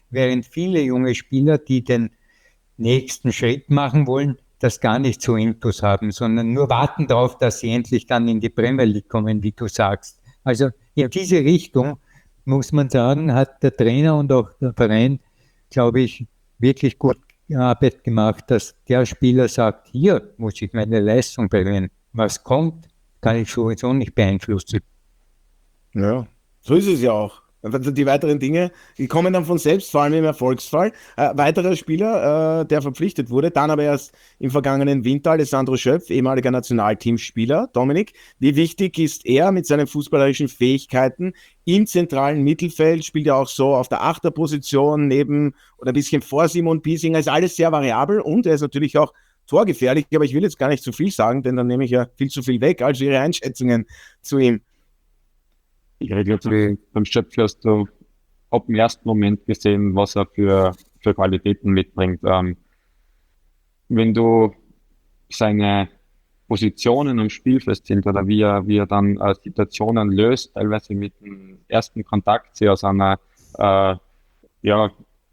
während viele junge Spieler, die den nächsten Schritt machen wollen, das gar nicht so intus haben, sondern nur warten darauf, dass sie endlich dann in die Premier League kommen, wie du sagst. Also in diese Richtung, muss man sagen, hat der Trainer und auch der Verein, glaube ich, wirklich gut Arbeit gemacht, dass der Spieler sagt, hier muss ich meine Leistung bringen. Was kommt, kann ich sowieso nicht beeinflussen. Ja, so ist es ja auch. Die weiteren Dinge, die kommen dann von selbst, vor allem im Erfolgsfall. Äh, weiterer Spieler, äh, der verpflichtet wurde, dann aber erst im vergangenen Winter, Alessandro Schöpf, ehemaliger Nationalteamspieler. Dominik, wie wichtig ist er mit seinen fußballerischen Fähigkeiten im zentralen Mittelfeld? Spielt er auch so auf der Achterposition neben oder ein bisschen vor Simon Piesinger? Ist alles sehr variabel und er ist natürlich auch torgefährlich, aber ich will jetzt gar nicht zu viel sagen, denn dann nehme ich ja viel zu viel weg. Also Ihre Einschätzungen zu ihm. Ja, ich glaube, beim Schöpf hast du ab dem ersten Moment gesehen, was er für, für Qualitäten mitbringt. Ähm, wenn du seine Positionen am Spielfeld sind oder wie er, wie er dann äh, Situationen löst, teilweise mit dem ersten Kontakt, sie aus einer äh, ja,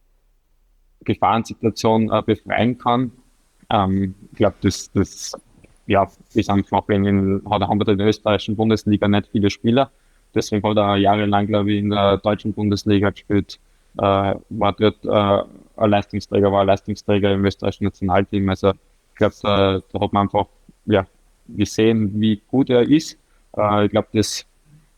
Gefahrensituation äh, befreien kann. Ähm, ich glaube, das, das ja, ist einfach, wenn in, hat, haben wir in der österreichischen Bundesliga nicht viele Spieler. Deswegen hat er jahrelang, glaube ich, in der deutschen Bundesliga gespielt, äh, war dort äh, ein Leistungsträger, war ein Leistungsträger im österreichischen Nationalteam. Also ich glaube, da, da hat man einfach ja, gesehen, wie gut er ist. Äh, ich glaube, das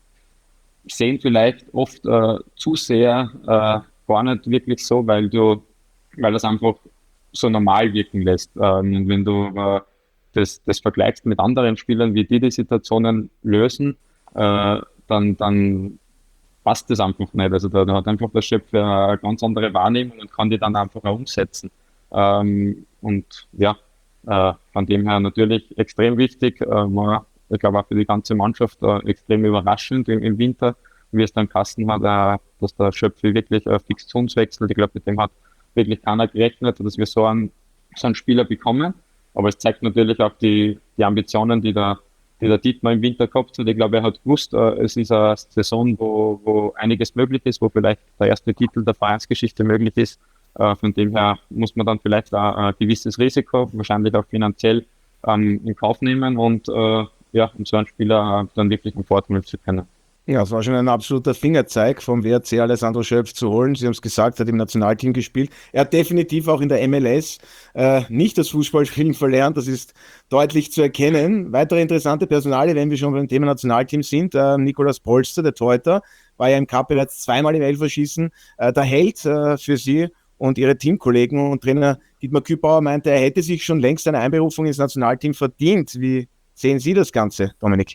sehen vielleicht oft äh, zu sehr äh, gar nicht wirklich so, weil du, weil das einfach so normal wirken lässt. Ähm, und wenn du äh, das, das vergleichst mit anderen Spielern, wie die die Situationen lösen, äh, dann, dann passt das einfach nicht. Also da, da hat einfach der Schöpf eine ganz andere Wahrnehmung und kann die dann einfach auch umsetzen. Ähm, und ja, äh, von dem her natürlich extrem wichtig, äh, war, ich glaube auch für die ganze Mannschaft äh, extrem überraschend im, im Winter, wie es dann Kasten hat, äh, dass der Schöpf wirklich äh, fix zu uns wechselt. Ich glaube, mit dem hat wirklich keiner gerechnet, dass wir so einen, so einen Spieler bekommen. Aber es zeigt natürlich auch die, die Ambitionen, die der die der Dietmar im Winter gehabt hat. Ich glaube, er hat gewusst, äh, es ist eine Saison, wo, wo einiges möglich ist, wo vielleicht der erste Titel der Vereinsgeschichte möglich ist. Äh, von dem her muss man dann vielleicht auch ein gewisses Risiko, wahrscheinlich auch finanziell, ähm, in Kauf nehmen und äh, ja, um so einen Spieler äh, dann wirklich einen Vorteil zu können. Ja, es war schon ein absoluter Fingerzeig vom W R C Alessandro Schöpf zu holen. Sie haben es gesagt, hat im Nationalteam gespielt. Er hat definitiv auch in der M L S äh, nicht das Fußballspielen verlernt. Das ist deutlich zu erkennen. Weitere interessante Personale, wenn wir schon beim Thema Nationalteam sind. Äh, Nikolaus Polster, der Torhüter, war ja im Cup bereits zweimal im Elferschießen. Äh, der Held äh, für Sie und Ihre Teamkollegen. Und Trainer Dietmar Kübauer meinte, er hätte sich schon längst eine Einberufung ins Nationalteam verdient. Wie sehen Sie das Ganze, Dominik?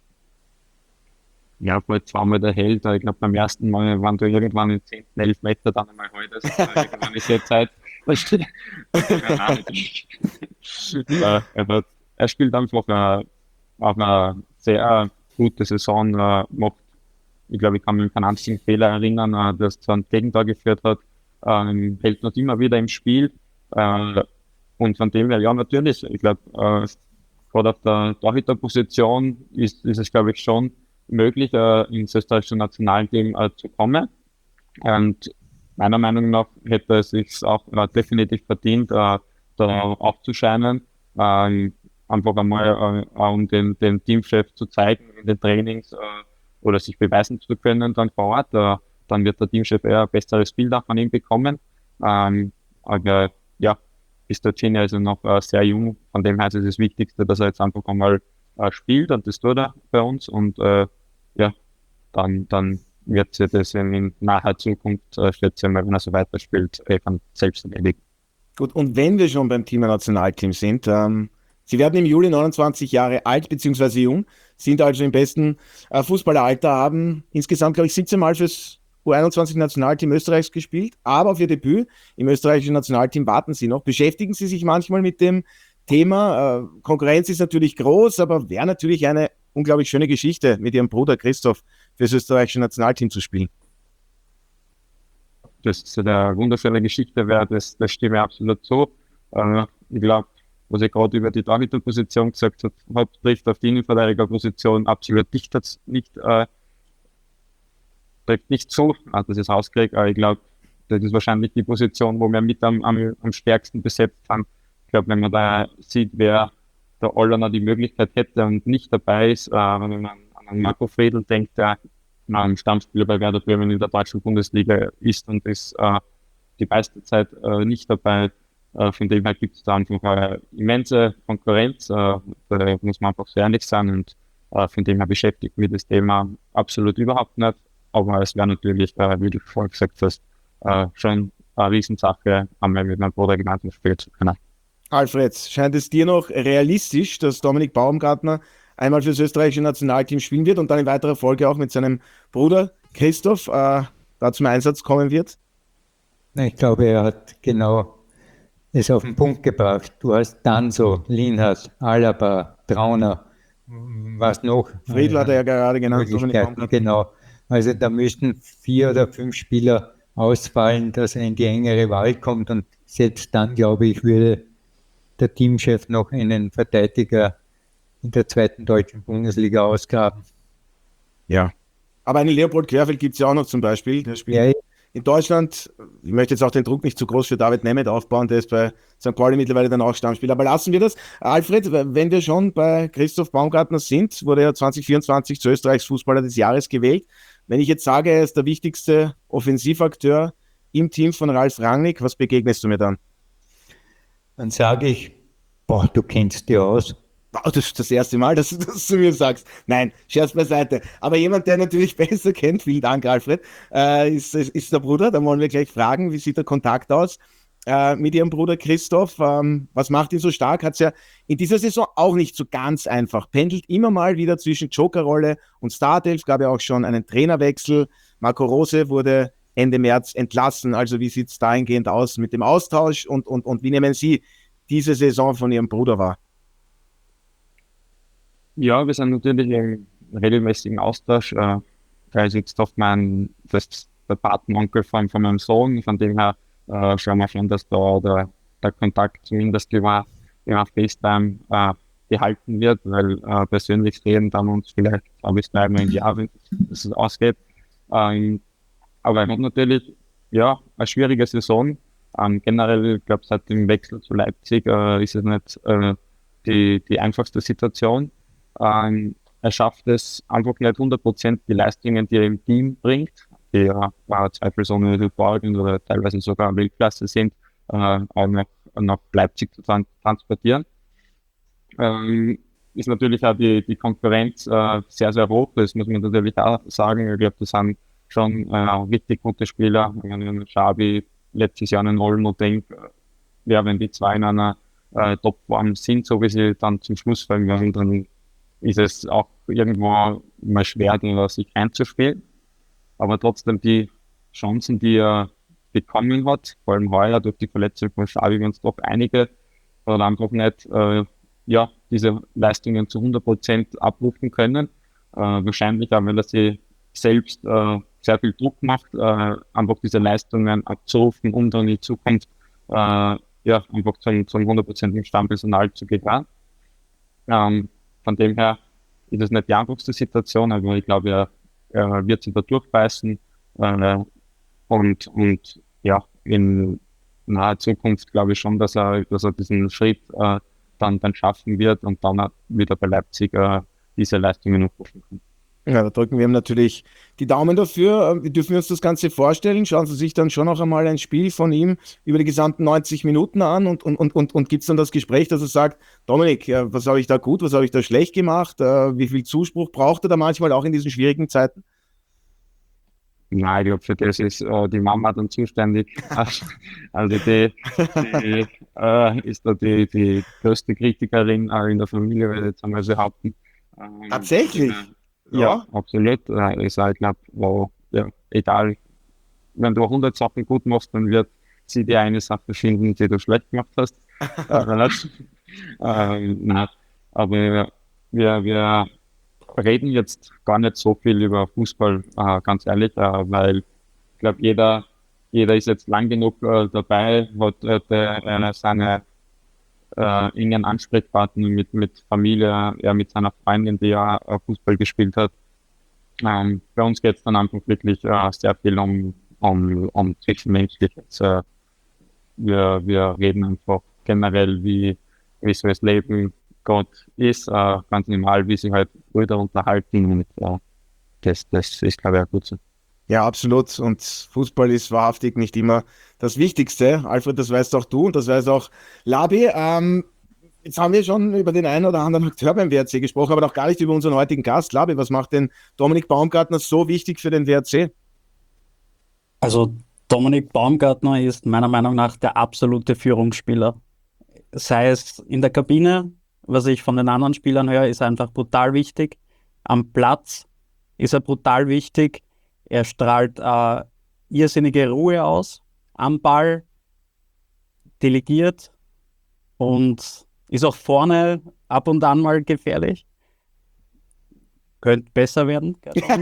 Ja, bald zweimal der Held. Ich glaube, beim ersten Mal waren du irgendwann in zehn, elf Meter, dann einmal heute. Also, irgendwann ist jetzt Zeit. er, er spielt einfach eine, auf eine sehr gute Saison. Äh, macht, ich glaube, ich kann mich an keinen einzigen Fehler erinnern, äh, dass zu einem Gegentor geführt hat. Ähm, hält noch immer wieder im Spiel. Äh, und von dem her, ja, natürlich. Ich glaube, äh, gerade auf der Torhüterposition ist, ist es, glaube ich, schon möglich, äh, ins österreichische Nationalteam äh, zu kommen. Und meiner Meinung nach hätte es sich auch äh, definitiv verdient, äh, da aufzuscheinen, äh, einfach einmal äh, um den, den Teamchef zu zeigen in den Trainings äh, oder sich beweisen zu können dann vor Ort. Äh, dann wird der Teamchef eher ein besseres Bild auch von ihm bekommen. Ähm, aber ja, bis dorthin also noch äh, sehr jung. Von dem her ist es das Wichtigste, dass er jetzt einfach einmal äh, spielt und das tut er bei uns und äh, ja, dann, dann wird sich das in, in naher Zukunft, äh, schätze ich mal, wenn er so weiterspielt, äh, von selbst erledigen. Gut, und wenn wir schon beim Thema Nationalteam sind, ähm, Sie werden im Juli neunundzwanzig Jahre alt bzw. jung, sind also im besten äh, Fußballeralter, haben insgesamt, glaube ich, siebzehn Mal fürs U einundzwanzig Nationalteam Österreichs gespielt, aber auf Ihr Debüt im österreichischen Nationalteam warten Sie noch. Beschäftigen Sie sich manchmal mit dem Thema? Äh, Konkurrenz ist natürlich groß, aber wäre natürlich eine unglaublich schöne Geschichte, mit Ihrem Bruder Christoph fürs österreichische Nationalteam zu spielen. Das ist eine wunderschöne Geschichte, wäre das, das stimme absolut zu. Äh, ich glaube, was ich gerade über die Torhüterposition gesagt habe, trifft auf die Innenverteidigerposition absolut nicht, nicht, äh, trifft nicht zu, also das ist ausgelegt, aber ich glaube, das ist wahrscheinlich die Position, wo wir mit am, am, am stärksten besetzt haben. Ich glaube, wenn man da sieht, wer da alle noch die Möglichkeit hätte und nicht dabei ist, äh, wenn man an einen Marco Friedl denkt, der ein Stammspieler bei Werder Bremen in der deutschen Bundesliga ist und ist äh, die meiste Zeit äh, nicht dabei. Äh, von dem her gibt es da einfach eine immense Konkurrenz, äh, da muss man einfach so ehrlich sein, und äh, von dem her beschäftigt mich das Thema absolut überhaupt nicht. Aber es wäre natürlich, äh, wie du vorhin gesagt hast, äh, schon eine Riesensache, einmal mit meinem Bruder gemeinsam spielen zu können. Alfred, scheint es dir noch realistisch, dass Dominik Baumgartner einmal für das österreichische Nationalteam spielen wird und dann in weiterer Folge auch mit seinem Bruder Christoph äh, da zum Einsatz kommen wird? Ich glaube, er hat genau es auf den Punkt gebracht. Du hast Danso, Lienhardt, Alaba, Trauner, was noch? Friedl hat er ja gerade genannt. Genau. Also da müssten vier oder fünf Spieler ausfallen, dass er in die engere Wahl kommt, und selbst dann, glaube ich, würde der Teamchef noch einen Verteidiger in der zweiten deutschen Bundesliga ausgraben. Ja. Aber einen Leopold Querfeld gibt es ja auch noch zum Beispiel. Der spielt ja in Deutschland. Ich möchte jetzt auch den Druck nicht zu groß für David Nemeth aufbauen, der ist bei Sankt Pauli mittlerweile dann auch Stammspieler. Aber lassen wir das. Alfred, wenn wir schon bei Christoph Baumgartner sind, wurde er zwanzig vierundzwanzig zu Österreichs Fußballer des Jahres gewählt. Wenn ich jetzt sage, er ist der wichtigste Offensivakteur im Team von Ralf Rangnick, was begegnest du mir dann? Dann sage ich, boah, du kennst dich aus. Wow, das ist das erste Mal, dass du das zu mir sagst. Nein, Scherz beiseite. Aber jemand, der natürlich besser kennt, vielen Dank, Alfred, äh, ist, ist, ist der Bruder. Da wollen wir gleich fragen, wie sieht der Kontakt aus äh, mit ihrem Bruder Christoph? Ähm, was macht ihn so stark? Hat es ja in dieser Saison auch nicht so ganz einfach. Pendelt immer mal wieder zwischen Jokerrolle und Startelf. Gab ja auch schon einen Trainerwechsel. Marco Rose wurde Ende März entlassen. Also wie sieht es dahingehend aus mit dem Austausch, und, und, und wie nehmen Sie diese Saison von Ihrem Bruder wahr? Ja, wir sind natürlich im regelmäßigen Austausch. Äh, er ist jetzt oft mein, das ist der Patenonkel von, von meinem Sohn, von dem her äh, schauen wir schon, dass da der, der Kontakt zumindest über, über FaceTime äh, gehalten wird, weil äh, persönlich sehen dann uns vielleicht zwei bis dreimal im Jahr, wenn es ausgeht. Ähm, aber er hat natürlich ja eine schwierige Saison. Ähm, generell, ich glaube, seit dem Wechsel zu Leipzig äh, ist es nicht äh, die, die einfachste Situation. Ähm, er schafft es einfach nicht hundert Prozent die Leistungen, die er im Team bringt, die ja äh, zweifelsohne überragend oder teilweise sogar Weltklasse sind, äh, auch nach, nach Leipzig zu tran- transportieren. Ähm, ist natürlich auch die, die Konkurrenz äh, sehr, sehr hoch, das muss man natürlich auch sagen. Ich glaube, das sind schon äh, richtig gute Spieler. Wenn ich an Xabi letztes Jahr einen Olmo denke, ja, wenn die zwei in einer äh, Topform sind, so wie sie dann zum Schluss fallen werden, dann ist es auch irgendwo mal schwer, sich einzuspielen. Aber trotzdem die Chancen, die er bekommen hat, vor allem heuer durch die Verletzung von Xavi, wenn es doch einige, hat einfach nicht äh, ja, diese Leistungen zu hundert Prozent abrufen können. Äh, wahrscheinlich auch, weil er sich selbst äh, sehr viel Druck macht, äh, einfach diese Leistungen abzurufen, um dann in die Zukunft äh, ja, einfach zum, zum hundert Prozent im Stammpersonal zu gehen. Ähm, von dem her ist es nicht die einfachste Situation, aber ich glaube, er, er wird sich da durchbeißen äh, und, und ja, in naher Zukunft glaube ich schon, dass er, dass er diesen Schritt äh, dann, dann schaffen wird und dann wieder bei Leipzig äh, diese Leistungen aufrufen kann. Ja, da drücken wir ihm natürlich die Daumen dafür. Wie dürfen wir uns das Ganze vorstellen? Schauen Sie sich dann schon noch einmal ein Spiel von ihm über die gesamten neunzig Minuten an und, und, und, und, und gibt es dann das Gespräch, dass er sagt, Dominik, was habe ich da gut, was habe ich da schlecht gemacht? Wie viel Zuspruch braucht er da manchmal auch in diesen schwierigen Zeiten? Nein, ich glaube, für das ist äh, die Mama dann zuständig. Also die, die äh, ist da die, die größte Kritikerin äh, in der Familie, würde ich jetzt einmal behaupten. Ähm, Tatsächlich? Äh, Ja, ja, absolut. Ich sage, ich glaube, wow, ja, egal, wenn du hundert Sachen gut machst, dann wird sie dir eine Sache finden, die du schlecht gemacht hast. äh, nein, aber wir, wir reden jetzt gar nicht so viel über Fußball, äh, ganz ehrlich, äh, weil ich glaube, jeder, jeder ist jetzt lang genug äh, dabei, hat äh, seine äh, engen Ansprechpartner mit, mit Familie, ja, mit seiner Freundin, die ja äh, Fußball gespielt hat. Ähm, bei uns geht es dann einfach wirklich äh, sehr viel um, um, um Zwischenmenschliches. Äh, wir, wir reden einfach generell, wie, wie so das Leben Gott ist, äh, ganz normal, wie sich halt Brüder unterhalten und äh, das, das ist, glaube ich, auch gut so. Ja, absolut. Und Fußball ist wahrhaftig nicht immer das Wichtigste. Alfred, das weißt auch du und das weiß auch Labi. Ähm, jetzt haben wir schon über den einen oder anderen Akteur beim W R C gesprochen, aber noch gar nicht über unseren heutigen Gast. Labi, was macht denn Dominik Baumgartner so wichtig für den W R C? Also Dominik Baumgartner ist meiner Meinung nach der absolute Führungsspieler. Sei es in der Kabine, was ich von den anderen Spielern höre, ist einfach brutal wichtig. Am Platz ist er brutal wichtig. Er strahlt äh, irrsinnige Ruhe aus, am Ball, delegiert und ist auch vorne ab und an mal gefährlich. Könnte besser werden.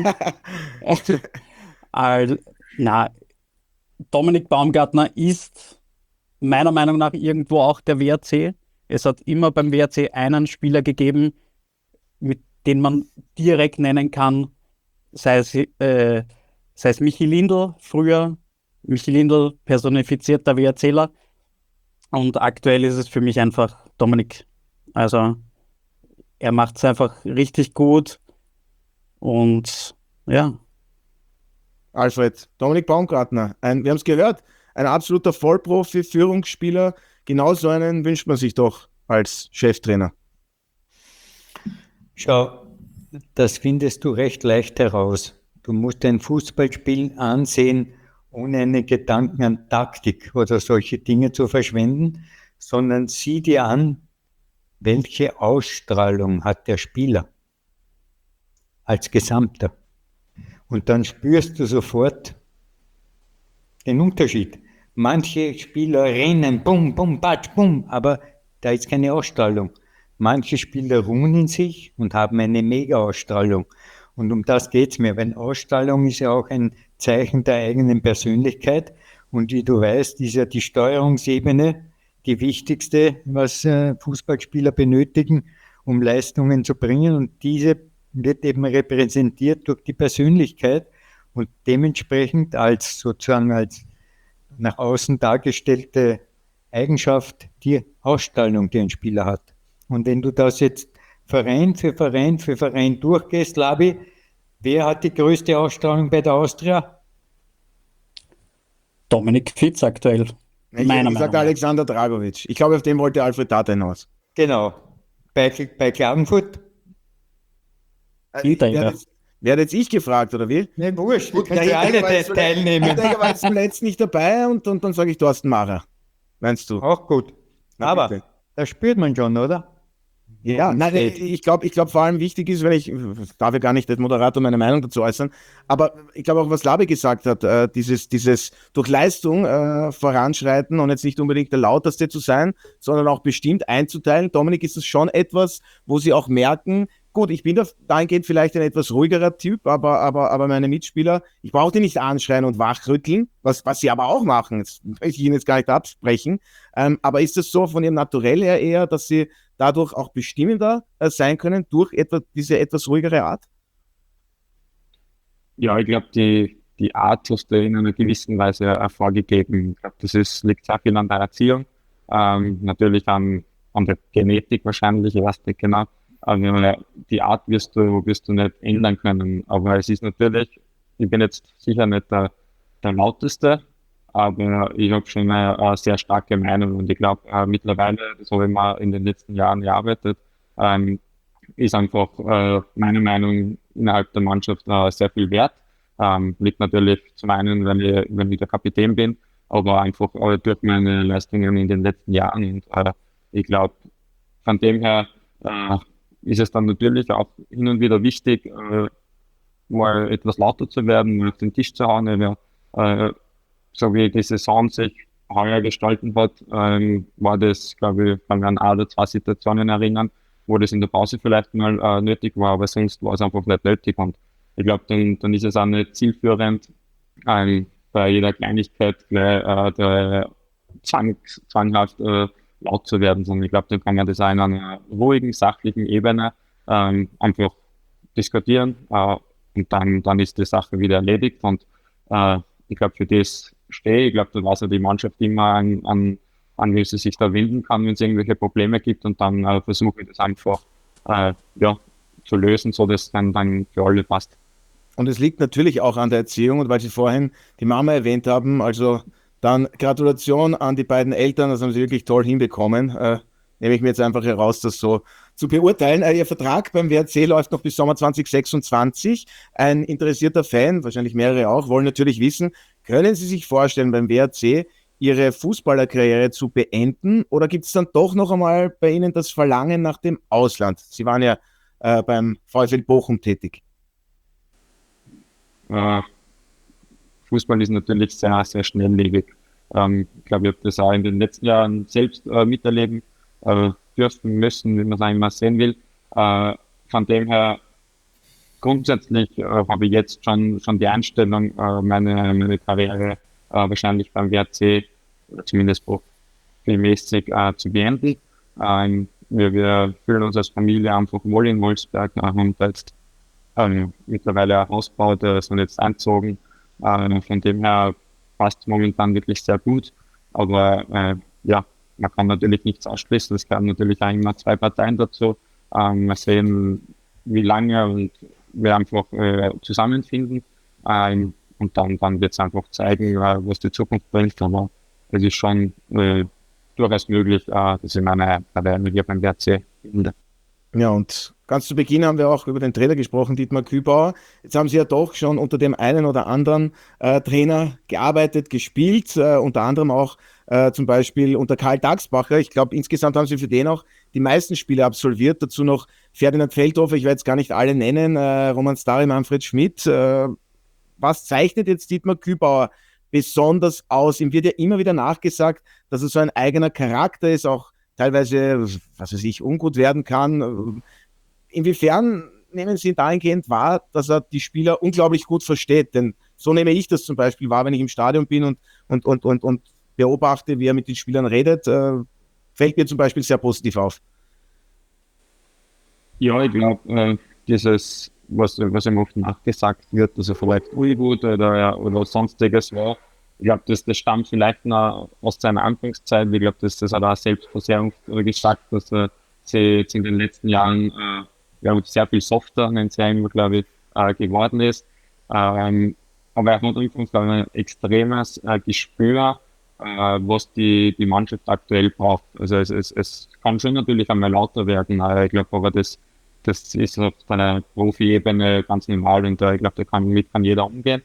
also, na, Dominik Baumgartner ist meiner Meinung nach irgendwo auch der W R C. Es hat immer beim W R C einen Spieler gegeben, mit den man direkt nennen kann, sei es, äh, sei es Michi Lindl früher. Michi Lindl personifizierter WRCler. Und aktuell ist es für mich einfach Dominik. Also er macht es einfach richtig gut. Und ja. Alfred, Dominik Baumgartner, ein, wir haben es gehört, ein absoluter Vollprofi, Führungsspieler. Genau so einen wünscht man sich doch als Cheftrainer. Schau, das findest du recht leicht heraus. Du musst ein Fußballspiel ansehen, ohne einen Gedanken an Taktik oder solche Dinge zu verschwenden, sondern sieh dir an, welche Ausstrahlung hat der Spieler als Gesamter. Und dann spürst du sofort den Unterschied. Manche Spieler rennen, bum, bum, batsch, bum, aber da ist keine Ausstrahlung. Manche Spieler ruhen in sich und haben eine Mega-Ausstrahlung. Und um das geht es mir, weil Ausstrahlung ist ja auch ein Zeichen der eigenen Persönlichkeit. Und wie du weißt, ist ja die Steuerungsebene die wichtigste, was äh, Fußballspieler benötigen, um Leistungen zu bringen. Und diese wird eben repräsentiert durch die Persönlichkeit und dementsprechend als sozusagen als nach außen dargestellte Eigenschaft die Ausstrahlung, die ein Spieler hat. Und wenn du das jetzt Verein für Verein für Verein durchgehst, Labi, wer hat die größte Ausstrahlung bei der Austria? Dominik Fitz aktuell. Ich hätte gesagt Alexander Dragovic. Ich glaube, auf den wollte Alfred Tata hinaus. Genau. Bei, bei Klagenfurt? Äh, Werde jetzt, werd jetzt ich gefragt, oder wie? Ne, wurscht. Wir können ja alle te- teilnehmen. Ich denke, war zum letzten nicht dabei und, und dann sage ich Thorsten Macher. Meinst du? Auch gut. Na, aber bitte. das spürt man schon, oder? Ja, nein, ich glaube, ich glaube vor allem wichtig ist, wenn ich, darf ja gar nicht als Moderator meine Meinung dazu äußern, aber ich glaube auch, was Labi gesagt hat, äh, dieses, dieses durch Leistung äh, voranschreiten und jetzt nicht unbedingt der Lauteste zu sein, sondern auch bestimmt einzuteilen. Dominik, ist das schon etwas, wo sie auch merken, gut, ich bin da dahingehend vielleicht ein etwas ruhigerer Typ, aber, aber, aber meine Mitspieler, ich brauche die nicht anschreien und wachrütteln, was, was sie aber auch machen, das möchte ich Ihnen jetzt gar nicht absprechen, ähm, aber ist es so von ihrem Naturell her eher, dass sie dadurch auch bestimmender äh, sein können durch etwa diese etwas ruhigere Art? Ja, ich glaube, die, die Art hast du in einer gewissen Weise auch vorgegeben. Ich glaube, das ist, liegt sehr viel an der Erziehung, ähm, natürlich an, an der Genetik wahrscheinlich, ich weiß nicht genau. Aber die Art wirst du, wirst du nicht ändern können. Aber es ist natürlich, ich bin jetzt sicher nicht der, der Lauteste, aber ich habe schon eine, eine sehr starke Meinung und ich glaube äh, mittlerweile, das habe ich mal in den letzten Jahren gearbeitet, ähm, ist einfach äh, meine Meinung innerhalb der Mannschaft äh, sehr viel wert. Ähm, liegt natürlich zum einen, wenn ich, wenn ich der Kapitän bin, aber einfach äh, durch meine Leistungen in den letzten Jahren. Und äh, ich glaube, von dem her äh, ist es dann natürlich auch hin und wieder wichtig, äh, mal etwas lauter zu werden, mal auf den Tisch zu hauen. Ja, äh, so wie die Saison sich heuer gestalten hat, ähm, war das, glaube ich, kann mich an ein oder zwei Situationen erinnern, wo das in der Pause vielleicht mal äh, nötig war, aber sonst war es einfach nicht nötig. Und ich glaube, dann, dann ist es auch nicht zielführend, ähm, bei jeder Kleinigkeit gleich äh, der Zwang, zwanghaft äh, laut zu werden, sondern ich glaube, dann kann man das auch in einer ruhigen, sachlichen Ebene ähm, einfach diskutieren äh, und dann, dann ist die Sache wieder erledigt und äh, ich glaube, für das stehe ich. Ich glaube, da weiß ja die Mannschaft immer an, an, an wie sie sich da wenden kann, wenn es irgendwelche Probleme gibt, und dann äh, versuche ich das einfach äh, ja, zu lösen, so dass es dann, dann für alle passt. Und es liegt natürlich auch an der Erziehung, und weil Sie vorhin die Mama erwähnt haben, also dann Gratulation an die beiden Eltern, das haben sie wirklich toll hinbekommen. Äh, nehme ich mir jetzt einfach heraus, das so zu beurteilen. Äh, Ihr Vertrag beim W R C läuft noch bis Sommer zwanzig sechsundzwanzig. Ein interessierter Fan, wahrscheinlich mehrere auch, wollen natürlich wissen, können Sie sich vorstellen, beim W R C Ihre Fußballerkarriere zu beenden, oder gibt es dann doch noch einmal bei Ihnen das Verlangen nach dem Ausland? Sie waren ja äh, beim VfL Bochum tätig. Äh, Fußball ist natürlich sehr, sehr schnelllebig. Ähm, ich glaube, ich habe das auch in den letzten Jahren selbst äh, miterleben äh, dürfen müssen, wie man es auch immer sehen will. Äh, von dem her, grundsätzlich äh, habe ich jetzt schon, schon die Einstellung, äh, meine, meine Karriere äh, wahrscheinlich beim W R C, oder zumindest profimäßig, äh, zu beenden. Ähm, wir, wir fühlen uns als Familie einfach wohl in Wolfsberg, äh, haben jetzt ähm, mittlerweile ein Haus gebaut, äh, sind jetzt eingezogen. Äh, von dem her passt es momentan wirklich sehr gut. Aber äh, ja, man kann natürlich nichts ausschließen. Es gehören natürlich auch immer zwei Parteien dazu. Ähm, wir sehen, wie lange und wir einfach äh, zusammenfinden. Ähm, und dann, dann wird es einfach zeigen, äh, was die Zukunft bringt. Aber es ist schon äh, durchaus möglich, äh, dass ich meine Karriere hier beim W R C finde. Ja, und ganz zu Beginn haben wir auch über den Trainer gesprochen, Dietmar Kübauer. Jetzt haben Sie ja doch schon unter dem einen oder anderen äh, Trainer gearbeitet, gespielt, äh, unter anderem auch äh, zum Beispiel unter Karl Dagsbacher. Ich glaube, insgesamt haben Sie für den auch die meisten Spiele absolviert. Dazu noch Ferdinand Feldhofer, ich werde jetzt gar nicht alle nennen, äh, Roman Stary, Manfred Schmidt. Äh, was zeichnet jetzt Dietmar Kübauer besonders aus? Ihm wird ja immer wieder nachgesagt, dass er so ein eigener Charakter ist, auch teilweise, was weiß ich, ungut werden kann. Inwiefern nehmen Sie ihn dahingehend wahr, dass er die Spieler unglaublich gut versteht? Denn so nehme ich das zum Beispiel wahr, wenn ich im Stadion bin und, und, und, und, und beobachte, wie er mit den Spielern redet, äh, fällt mir zum Beispiel sehr positiv auf. Ja, ich glaube, äh, dieses, was, was ihm oft nachgesagt wird, dass er vielleicht ungut oder, oder sonstiges war, ich glaube, das, das stammt vielleicht noch aus seiner Anfangszeit. Ich glaube, das, das hat er auch selbst sehr oft gesagt, dass er sich jetzt in den letzten Jahren äh, ja, sehr viel softer, nennt sie immer, glaube ich, äh, geworden ist. Ähm, aber er hat einfach ein extremes äh, Gespür, äh, was die, die Mannschaft aktuell braucht. Also es, es, es kann schon natürlich einmal lauter werden, äh, ich glaube, aber das, das ist auf einer Profi-Ebene ganz normal, und äh, ich glaube, da kann, mit kann jeder umgehen.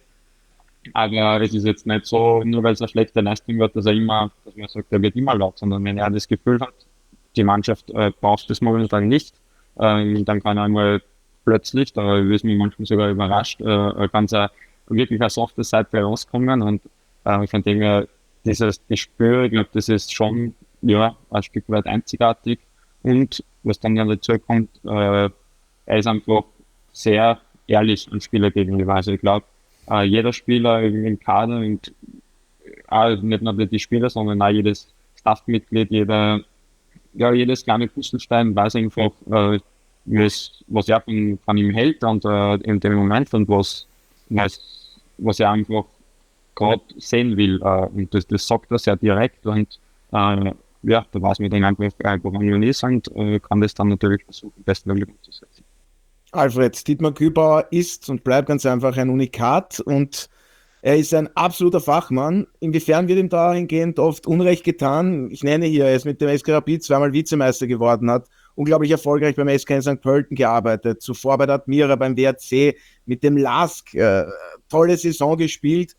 Aber es ist jetzt nicht so, nur weil es eine schlechte Leistung wird, dass er immer, dass man sagt, er wird immer laut, sondern wenn er das Gefühl hat, die Mannschaft äh, braucht das momentan nicht, äh, dann kann er einmal plötzlich, da ist mich manchmal sogar überrascht, äh, ganz eine, wirklich eine softe Seite rauskommen, und äh, von dem her, dieses Gespür, ich glaube, das ist schon, ja, ein Stück weit einzigartig, und was dann ja dazu kommt, äh, er ist einfach sehr ehrlich an Spieler gegenüber, also ich glaube, Uh, jeder Spieler im Kader, und uh, nicht nur die Spieler, sondern auch jedes Staffmitglied, jeder, ja, jedes kleine Puzzlestein weiß einfach, uh, was, was er von, von ihm hält, und uh, in dem Moment, und was, was, was er einfach gerade sehen will. Uh, und das, das sagt er sehr direkt, und uh, ja, da weiß man dann einfach, woran man ist, und uh, kann das dann natürlich versuchen, bestmöglich umzusetzen. Alfred, Dietmar Kübauer ist und bleibt ganz einfach ein Unikat, und er ist ein absoluter Fachmann. Inwiefern wird ihm dahingehend oft Unrecht getan? Ich nenne hier, er ist mit dem S K Rapid zweimal Vizemeister geworden, hat unglaublich erfolgreich beim S K in Sankt Pölten gearbeitet, zuvor bei der Admira, beim W R C, mit dem Lask, äh, tolle Saison gespielt.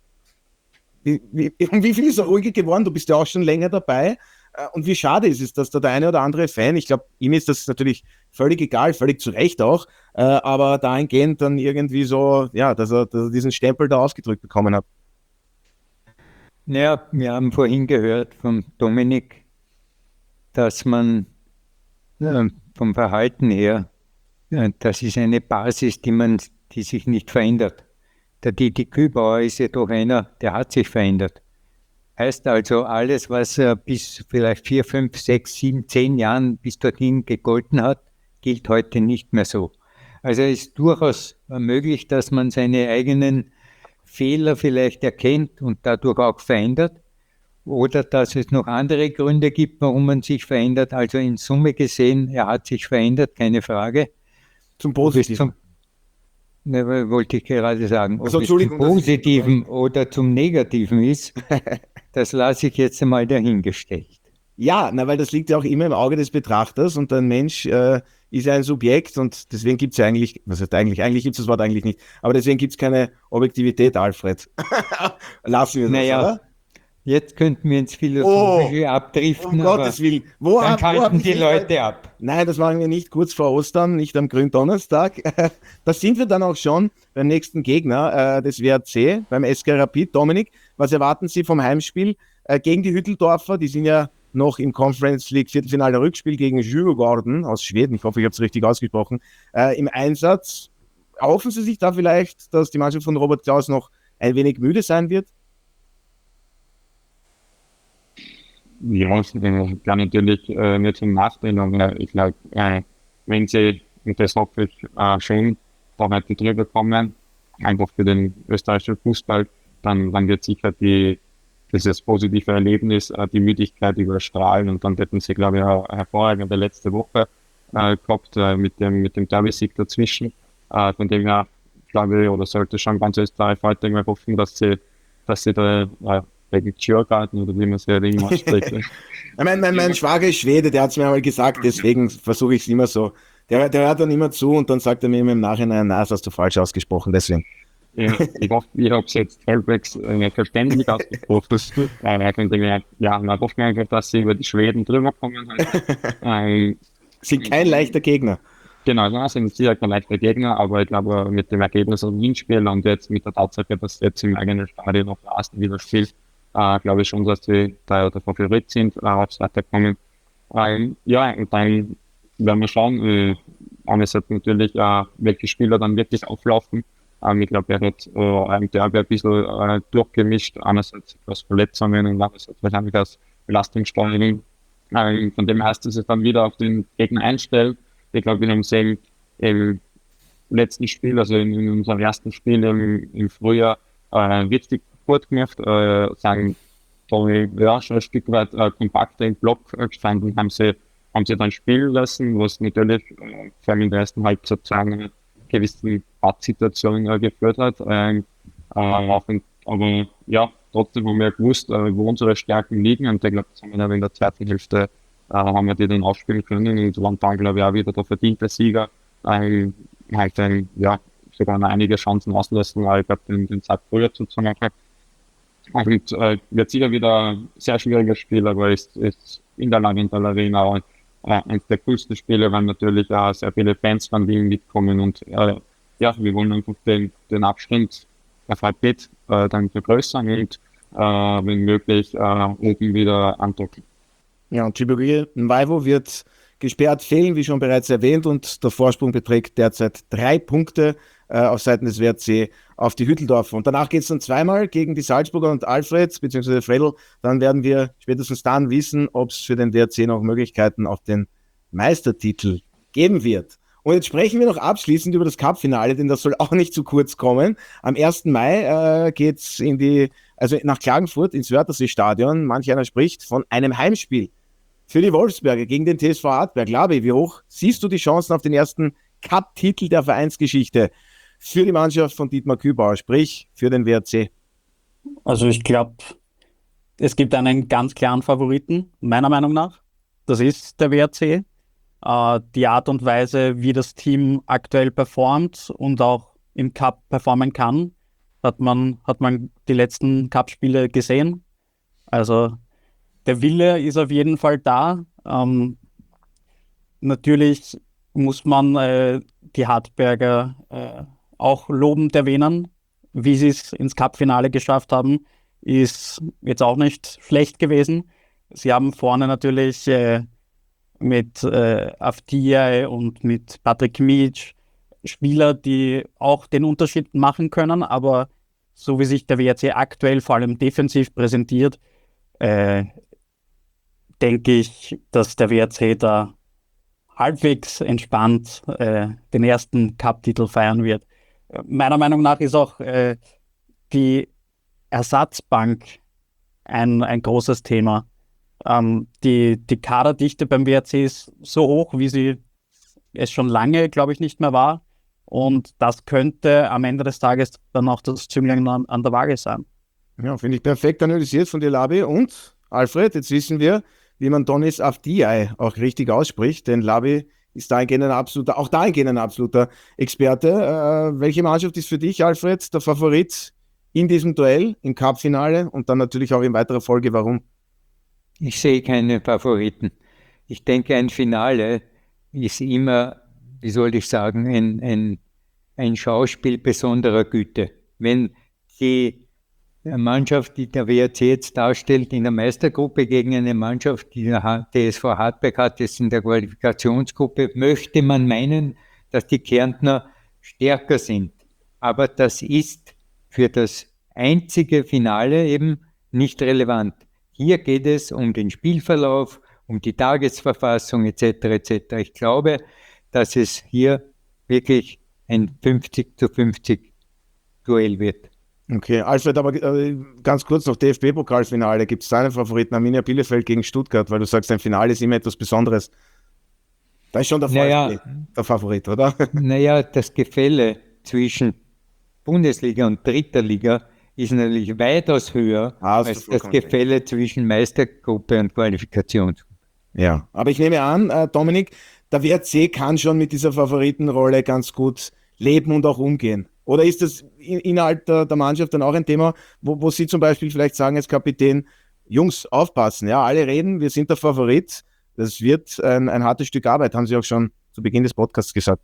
Wie, wie, wie viel ist er ruhiger geworden? Du bist ja auch schon länger dabei. Und wie schade ist es, dass da der eine oder andere Fan, ich glaube, ihm ist das natürlich völlig egal, völlig zu Recht auch, äh, aber dahingehend dann irgendwie so, ja, dass er, dass er diesen Stempel da ausgedrückt bekommen hat. Ja, wir haben vorhin gehört von Dominik, dass man äh, vom Verhalten her, äh, das ist eine Basis, die man, die sich nicht verändert. Der Didi Kübauer ist ja doch einer, der hat sich verändert. Heißt also, alles, was er bis vielleicht vier, fünf, sechs, sieben, zehn Jahren bis dorthin gegolten hat, gilt heute nicht mehr so. Also es ist durchaus möglich, dass man seine eigenen Fehler vielleicht erkennt und dadurch auch verändert, oder dass es noch andere Gründe gibt, warum man sich verändert. Also in Summe gesehen, er hat sich verändert, keine Frage. Zum Positiven. Zum, ne, wollte ich gerade sagen, ob also, es zum Positiven oder zum Negativen ist, das lasse ich jetzt einmal dahingestellt. Ja, na, weil das liegt ja auch immer im Auge des Betrachters und ein Mensch äh, ist ja ein Subjekt und deswegen gibt es ja eigentlich, was heißt eigentlich, eigentlich gibt es das Wort eigentlich nicht, aber deswegen gibt es keine Objektivität, Alfred. Lassen wir das, naja, oder? Jetzt könnten wir ins Philosophische oh, abdriften, um aber Gottes Willen. Wo dann hab, halten wo die Leute halt... ab. Nein, das machen wir nicht kurz vor Ostern, nicht am Gründonnerstag. Da sind wir dann auch schon beim nächsten Gegner äh, des W R C, beim S K Rapid. Dominik, was erwarten Sie vom Heimspiel äh, gegen die Hütteldorfer? Die sind ja noch im Conference League Viertelfinale Rückspiel gegen Djurgården aus Schweden. Ich hoffe, ich habe es richtig ausgesprochen. Äh, im Einsatz. Erhoffen Sie sich da vielleicht, dass die Mannschaft von Robert Klaus noch ein wenig müde sein wird? Ja, es kann natürlich äh, nicht zum Nachteil, aber ich glaube, äh, wenn sie, und das hoffe ich äh, schon, da heute drüber kommen, einfach für den österreichischen Fußball, dann, dann wird sicher die, dieses positive Erlebnis, äh, die Müdigkeit überstrahlen und dann hätten sie, glaube ich, eine hervorragende letzte Woche äh, gehabt äh, mit dem, mit dem Derby-Sieg dazwischen. Äh, von dem her, glaube ich, oder sollte schon ganz Österreich heute mal hoffen, dass sie, dass sie da äh, gegen Djurgården oder wie man es ja immer spricht. mein, mein, mein Schwager ist Schwede, der hat es mir einmal gesagt, deswegen versuche ich es immer so. Der, der hört dann immer zu und dann sagt er mir im Nachhinein, na, das hast du falsch ausgesprochen, deswegen. Ja, ich hoffe, ich habe es jetzt halbwegs äh, verständlich ausgesprochen. Äh, könnte, ja, man hofft einfach, dass sie über die Schweden drüber kommen. Halt. ähm, sind kein leichter Gegner. Genau, ja, sind sicher kein leichter Gegner, aber ich glaube, mit dem Ergebnis am Hinspiel und jetzt mit der Tatsache, dass sie jetzt im eigenen Stadion noch Aston wieder spielt, äh, glaube ich schon, dass sie da der Favorit sind, äh, aufs Weiterkommen. Ähm, ja, und dann werden wir schauen, äh, einerseits natürlich, äh, welche Spieler dann wirklich auflaufen. Ähm, ich glaube, er hat äh, im Derby ein bisschen äh, durchgemischt, einerseits aus Verletzungen und andererseits wahrscheinlich aus Belastungssteuerung. Ähm, von dem heißt es, dann wieder auf den Gegner einstellen. Ich glaube, wir haben gesehen, im letzten Spiel, also in, in unserem ersten Spiel im, im Frühjahr, äh, richtig gut gemacht, äh, sagen, ja, schon ein Stück weit äh, kompakter im Block gestanden, haben sie, haben sie dann spielen lassen, was natürlich äh, vor allem in der ersten Halbzeit zu einer gewissen Pattsituation äh, geführt hat. Äh, äh, auch in, aber ja, trotzdem haben wir gewusst, äh, wo unsere Stärken liegen und ich glaube, das haben wir dann in der zweiten Hälfte äh, haben wir die dann aufspielen können und waren dann, glaube ich, auch wieder der verdiente Sieger. Äh, halt ein, ja, sogar noch einige Chancen auslassen, aber ich glaube, den, den Zeit früher zuzumachen. Und äh, wird sicher wieder ein sehr schwieriges Spiel, aber ist, ist in der Lavendel Arena und äh, eines der coolsten Spiele, weil natürlich auch sehr viele Fans von Wien mitkommen und äh, ja, wir wollen einfach den, den Abstand auf Rapid äh, dann vergrößern und äh, wenn möglich äh, oben wieder andrücken. Ja, und Djibril Mweimbo wird gesperrt fehlen, wie schon bereits erwähnt, und der Vorsprung beträgt derzeit drei Punkte äh, auf Seiten des W R C auf die Hütteldorfer. Und danach geht es dann zweimal gegen die Salzburger und Alfred, beziehungsweise Fredl. Dann werden wir spätestens dann wissen, ob es für den W R C noch Möglichkeiten auf den Meistertitel geben wird. Und jetzt sprechen wir noch abschließend über das Cup-Finale, denn das soll auch nicht zu kurz kommen. Am ersten Mai äh, geht es in die, also nach Klagenfurt ins Wörthersee-Stadion. Manch einer spricht von einem Heimspiel für die Wolfsberger gegen den T S V Artberg. Labi, wie hoch siehst du die Chancen auf den ersten Cup-Titel der Vereinsgeschichte für die Mannschaft von Dietmar Kübauer, sprich für den W R C? Also ich glaube, es gibt einen ganz klaren Favoriten, meiner Meinung nach. Das ist der W R C. Äh, die Art und Weise, wie das Team aktuell performt und auch im Cup performen kann, hat man, hat man die letzten Cup-Spiele gesehen. Also der Wille ist auf jeden Fall da. Ähm, natürlich muss man äh, die Hartberger äh, auch lobend erwähnen. Wie sie es ins Cup-Finale geschafft haben, ist jetzt auch nicht schlecht gewesen. Sie haben vorne natürlich äh, mit äh, Avdiye und mit Patrick Mietsch Spieler, die auch den Unterschied machen können, aber so wie sich der W R C aktuell vor allem defensiv präsentiert, äh, denke ich, dass der W R C da halbwegs entspannt äh, den ersten Cup-Titel feiern wird. Meiner Meinung nach ist auch äh, die Ersatzbank ein, ein großes Thema. Ähm, die, die Kaderdichte beim W R C ist so hoch, wie sie es schon lange, glaube ich, nicht mehr war. Und das könnte am Ende des Tages dann auch das Zünglein an, an der Waage sein. Ja, finde ich perfekt analysiert von dir, Labi. Und Alfred, jetzt wissen wir, wie man Donis Avdiay auch richtig ausspricht, denn Labi ist dahingehend ein absoluter, auch dahingehend ein absoluter Experte. Äh, welche Mannschaft ist für dich, Alfred, der Favorit in diesem Duell, im Cup-Finale und dann natürlich auch in weiterer Folge, warum? Ich sehe keine Favoriten. Ich denke, ein Finale ist immer, wie soll ich sagen, ein, ein, ein Schauspiel besonderer Güte. Wenn die Mannschaft, die der W R C jetzt darstellt, in der Meistergruppe gegen eine Mannschaft, die der T S V Hartberg hat, jetzt in der Qualifikationsgruppe, möchte man meinen, dass die Kärntner stärker sind. Aber das ist für das einzige Finale eben nicht relevant. Hier geht es um den Spielverlauf, um die Tagesverfassung et cetera et cetera. Ich glaube, dass es hier wirklich ein fünfzig zu fünfzig Duell wird. Okay, Alfred, aber äh, ganz kurz noch D F B-Pokalfinale. Gibt es deinen Favoriten? Arminia Bielefeld gegen Stuttgart, weil du sagst, ein Finale ist immer etwas Besonderes. Da ist schon der, naja, VfB, der Favorit, oder? Naja, das Gefälle zwischen Bundesliga und dritter Liga ist natürlich weitaus höher Ah, als das Gefälle recht. Zwischen Meistergruppe und Qualifikationsgruppe. Ja, aber ich nehme an, äh, Dominik, der W R C kann schon mit dieser Favoritenrolle ganz gut leben und auch umgehen. Oder ist das in, innerhalb der, der Mannschaft dann auch ein Thema, wo, wo Sie zum Beispiel vielleicht sagen als Kapitän, Jungs, aufpassen, ja, alle reden, wir sind der Favorit, das wird ein, ein hartes Stück Arbeit, haben Sie auch schon zu Beginn des Podcasts gesagt.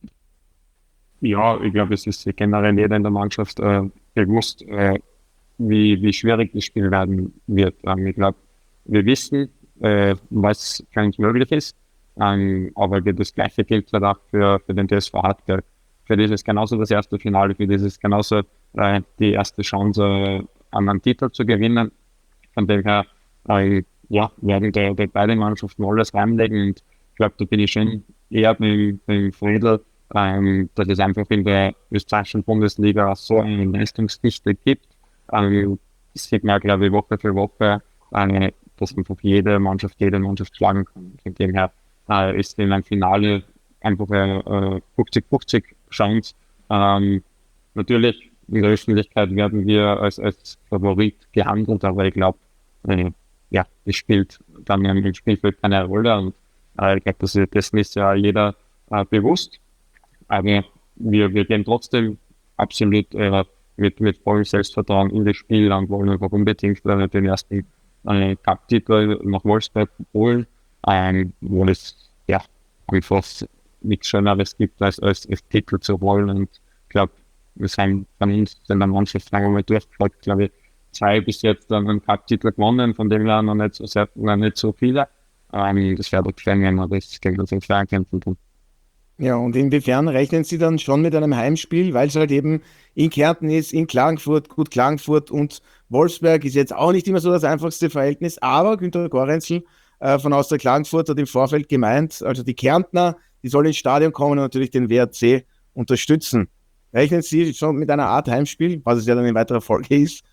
Ja, ich glaube, es ist generell jeder in der Mannschaft äh, bewusst, äh, wie, wie schwierig das Spiel werden wird. Ähm, ich glaube, wir wissen, äh, was ganz möglich ist, ähm, aber das Gleiche gilt halt auch für, für den T S V Hartberg. Für das ist genauso das erste Finale, für das ist genauso äh, die erste Chance, äh, an einen Titel zu gewinnen. Von dem her, äh, ja, werden die, die beide Mannschaften alles reinlegen und ich glaube, da bin ich schon eher beim, beim Friedl, ähm, dass es einfach in der österreichischen Bundesliga so eine Leistungsdichte gibt. Ähm, das sieht man, glaube ich, Woche für Woche, äh, dass man jede Mannschaft, jede Mannschaft schlagen kann. Von dem her äh, ist in einem Finale einfach eine fünfzig fünfzig Chance. Ähm, natürlich, in der Öffentlichkeit werden wir als, als Favorit gehandelt, aber ich glaube, äh, ja, das spielt dann im Spielfeld keine Rolle und äh, ich glaube, das, das ist ja jeder äh, bewusst. Aber wir, wir gehen trotzdem absolut äh, mit, mit vollem Selbstvertrauen in das Spiel und wollen einfach unbedingt äh, den ersten äh, Cup-Titel nach Wolfsburg holen, ähm, wo es ja einfach nichts Schöneres gibt, als, als, als Titel zu holen. Und ich glaube, wir sind von uns in der Mannschaft lange mal durchgefragt, glaube ich, zwei bis jetzt einen Cup-Titel gewonnen, von dem her noch nicht so sehr, noch nicht so viele. Ähm, das wäre doch schön, wenn wir das gegen uns Verein kämpfen tun. Ja, und inwiefern rechnen Sie dann schon mit einem Heimspiel, weil es halt eben in Kärnten ist, in Klagenfurt, gut, Klagenfurt und Wolfsberg ist jetzt auch nicht immer so das einfachste Verhältnis, aber Günter Gorenzel äh, von Austria Klagenfurt hat im Vorfeld gemeint, also die Kärntner, die sollen ins Stadion kommen und natürlich den W R C unterstützen. Rechnen Sie schon mit einer Art Heimspiel, was es ja dann in weiterer Folge ist?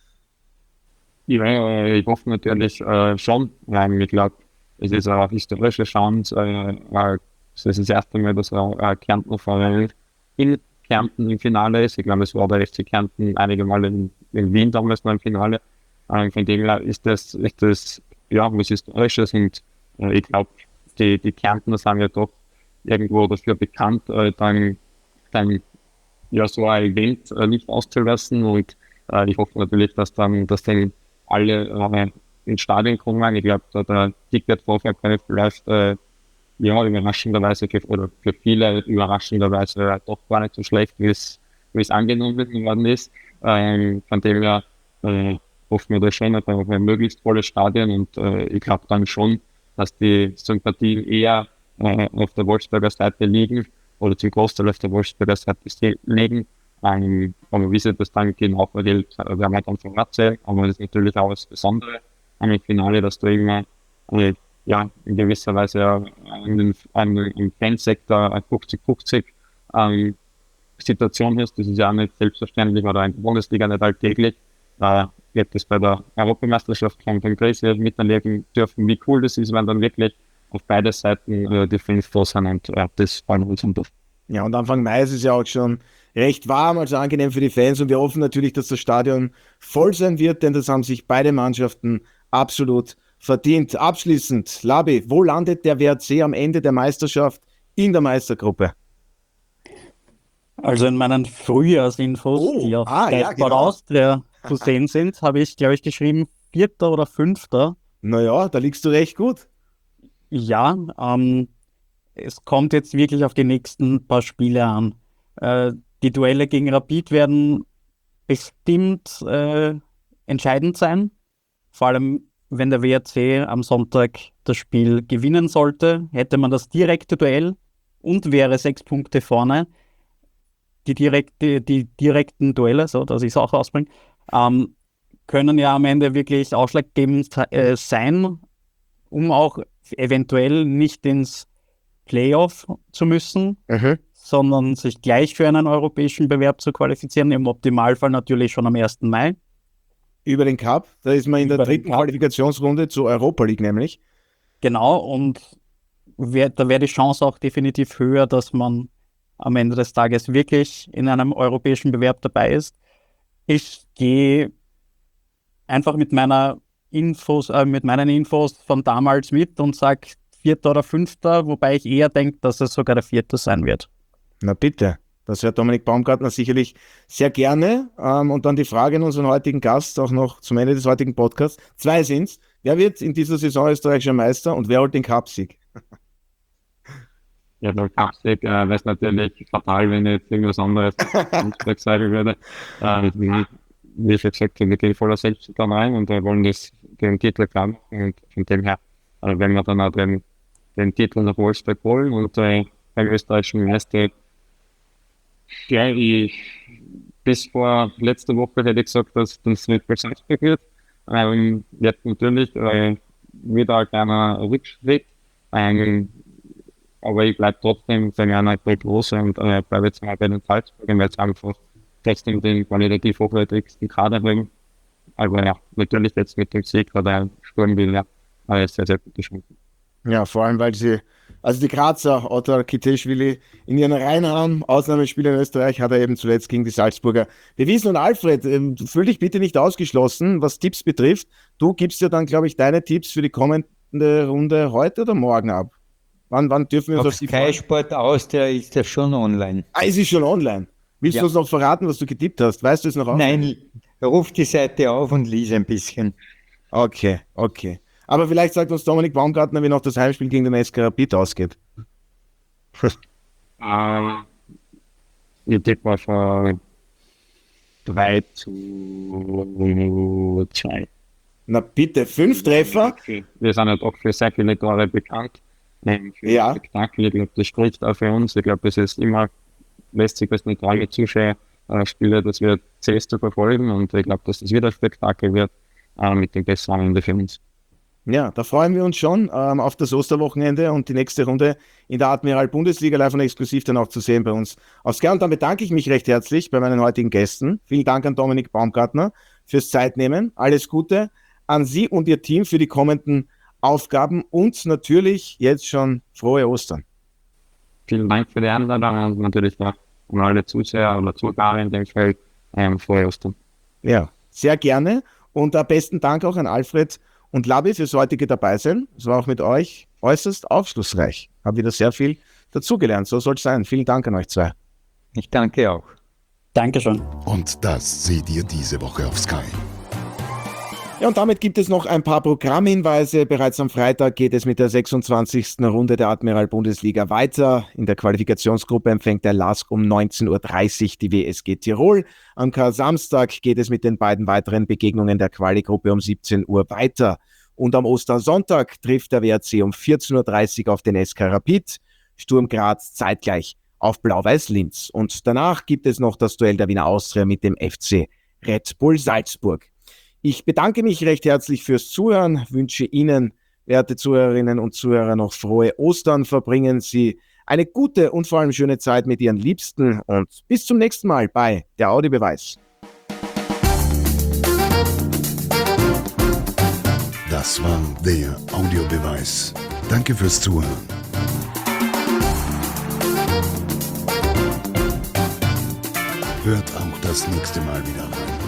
Ja, ich hoffe natürlich äh, schon, weil ich glaube, es ist eine historische Chance, äh, es ist das erste Mal, dass ein äh, Kärntner Verein in Kärnten im Finale ist. Ich glaube, es war der F C Kärnten einige Mal in, in Wien damals noch im Finale. Äh, von dem her ist das, ist das ja, was Historisches und äh, ich glaube, die, die Kärntner sind ja doch irgendwo dafür bekannt, äh, dann, dann ja, so ein Event äh, nicht auszulassen und äh, ich hoffe natürlich, dass dann, dass dann alle äh, ins Stadion kommen. Ich glaube, da der Ticketvorverkauf vielleicht äh, ja, überraschenderweise für, oder für viele überraschenderweise doch gar nicht so schlecht, wie es, wie es angenommen worden ist. Ähm, von dem her äh, hoffen wir da schon auf ein möglichst volles Stadion und äh, ich glaube dann schon, dass die Sympathien eher äh, auf der Wolfsberger Seite liegen oder zum Großteil auf der Wolfsberger Seite liegen. Ähm, aber wie sich das dann genau verhält, werden wir dann von erzählen. Aber das ist natürlich auch das Besondere an dem Finale, dass du immer äh, ja, in gewisser Weise an den, an den Fansektor fünfzig fünfzig ähm, Situation ist, das ist ja auch nicht selbstverständlich oder in der Bundesliga nicht alltäglich, äh, wird das bei der Europameisterschaft von Chris miterleben dürfen, wie cool das ist, wenn dann wirklich auf beide Seiten äh, die Fans da sind und äh, das freuen wir uns um. Ja, und Anfang Mai ist es ja auch schon recht warm, also angenehm für die Fans und wir hoffen natürlich, dass das Stadion voll sein wird, denn das haben sich beide Mannschaften absolut verdient. Abschließend, Labi, wo landet der W R C am Ende der Meisterschaft in der Meistergruppe? Also in meinen Frühjahrsinfos, Oh, die auf ah, Sky ja, Sport genau. Austria zu sehen sind, habe ich, glaube ich, geschrieben, Vierter oder Fünfter. Naja, da liegst du recht gut. Ja, ähm, es kommt jetzt wirklich auf die nächsten paar Spiele an. Äh, die Duelle gegen Rapid werden bestimmt äh, entscheidend sein. Vor allem, wenn der W R C am Sonntag das Spiel gewinnen sollte, hätte man das direkte Duell und wäre sechs Punkte vorne. Die, direkte, die direkten Duelle, so dass ich es auch ausbringe, ähm, können ja am Ende wirklich ausschlaggebend äh, sein, um auch eventuell nicht ins Playoff zu müssen, Mhm. sondern sich gleich für einen europäischen Bewerb zu qualifizieren, im Optimalfall natürlich schon am ersten Mai. Über den Cup, da ist man in der Über den dritten Cup. Qualifikationsrunde zur Europa League nämlich. Genau, und wär, da wäre die Chance auch definitiv höher, dass man am Ende des Tages wirklich in einem europäischen Bewerb dabei ist. Ich gehe einfach mit meiner Infos, äh, mit meinen Infos von damals mit und sage Vierter oder Fünfter, wobei ich eher denke, dass es sogar der Vierte sein wird. Na bitte, das hört Dominik Baumgartner sicherlich sehr gerne. Ähm, und dann die Frage an unseren heutigen Gast, auch noch zum Ende des heutigen Podcasts. Zwei sind's. Wer wird in dieser Saison österreichischer Meister und wer holt den Cupsieg? Ja, der Cupsieg äh, wäre es natürlich fatal, wenn jetzt irgendwas anderes sagen würde. Äh, wie, wie ich gesagt habe, wir gehen voller Selbstvertrauen rein und wir wollen das, den Titel klar machen und von dem her, äh, wenn wir dann auch den, den Titel nach Wolfsburg holen und äh, beim österreichischen Meister, ja, ich, bis vor letzter Woche hätte ich gesagt, dass das nicht bei Salzburg wird. Ähm, jetzt natürlich äh, wieder ein kleiner Rückschritt. Ähm, aber ich bleibe trotzdem für einer groß und äh, bleibe jetzt mal bei den Salzburgern, weil es einfach trotzdem den qualitativ hochwertigsten Kader bringen. Aber ja, natürlich jetzt mit dem Sieg oder Sturm will ja alles sehr, sehr gute Chancen. Ja, vor allem, weil sie, also die Grazer, Otar Kiteschwili, in ihren Reihen haben, Ausnahmespieler in Österreich, hat er eben zuletzt gegen die Salzburger bewiesen. Und Alfred, ähm, fühl dich bitte nicht ausgeschlossen, was Tipps betrifft. Du gibst ja dann, glaube ich, deine Tipps für die kommende Runde heute oder morgen ab? Wann, wann dürfen wir uns Auf auf die Sky Sport Austria ist das schon online. Ah, es ist schon online. Willst Ja. du uns noch verraten, was du getippt hast? Weißt du es noch auch? Nein, ruf die Seite auf und lies ein bisschen. Okay, okay. Aber vielleicht sagt uns Dominik Baumgartner, wie noch das Heimspiel gegen den S K Rapid ausgeht. Ähm, ich tippe mal von drei zu zwei. Na bitte, fünf Treffer. Wir sind halt auch für sehr viele Tore bekannt. Ähm, für Ja. Spektakel, ich glaube, das spricht auch für uns. Ich glaube, es ist immer lästig als neutrale Zuschauerspieler, dass wir C S zu verfolgen und ich glaube, dass das wieder ein Spektakel wird äh, mit dem besseren Ende für uns. Ja, da freuen wir uns schon ähm, auf das Osterwochenende und die nächste Runde in der Admiral Bundesliga live und exklusiv dann auch zu sehen bei uns auf Sky. Und dann bedanke ich mich recht herzlich bei meinen heutigen Gästen. Vielen Dank an Dominik Baumgartner fürs Zeitnehmen. Alles Gute an Sie und Ihr Team für die kommenden Aufgaben und natürlich jetzt schon frohe Ostern. Vielen Dank für die Einladung und natürlich auch an alle Zuseher oder Zuschauer in dem Feld ähm, frohe Ostern. Ja, sehr gerne. Und äh, besten Dank auch an Alfred und Labi fürs heutige Dabeisein. Es war auch mit euch äußerst aufschlussreich. Habe wieder sehr viel dazugelernt. So soll es sein. Vielen Dank an euch zwei. Ich danke auch. Dankeschön. Und das seht ihr diese Woche auf Sky. Ja, und damit gibt es noch ein paar Programmhinweise. Bereits am Freitag geht es mit der sechsundzwanzigsten Runde der Admiral Bundesliga weiter. In der Qualifikationsgruppe empfängt der L A S K um neunzehn Uhr dreißig die W S G Tirol. Am Kar-Samstag geht es mit den beiden weiteren Begegnungen der Quali-Gruppe um siebzehn Uhr weiter. Und am Ostersonntag trifft der W R C um vierzehn Uhr dreißig auf den S K Rapid. Sturm Graz zeitgleich auf Blau-Weiß Linz. Und danach gibt es noch das Duell der Wiener Austria mit dem F C Red Bull Salzburg. Ich bedanke mich recht herzlich fürs Zuhören, wünsche Ihnen, werte Zuhörerinnen und Zuhörer, noch frohe Ostern. Verbringen Sie eine gute und vor allem schöne Zeit mit Ihren Liebsten und bis zum nächsten Mal bei der Audiobeweis. Das war der Audiobeweis. Danke fürs Zuhören. Hört auch das nächste Mal wieder rein.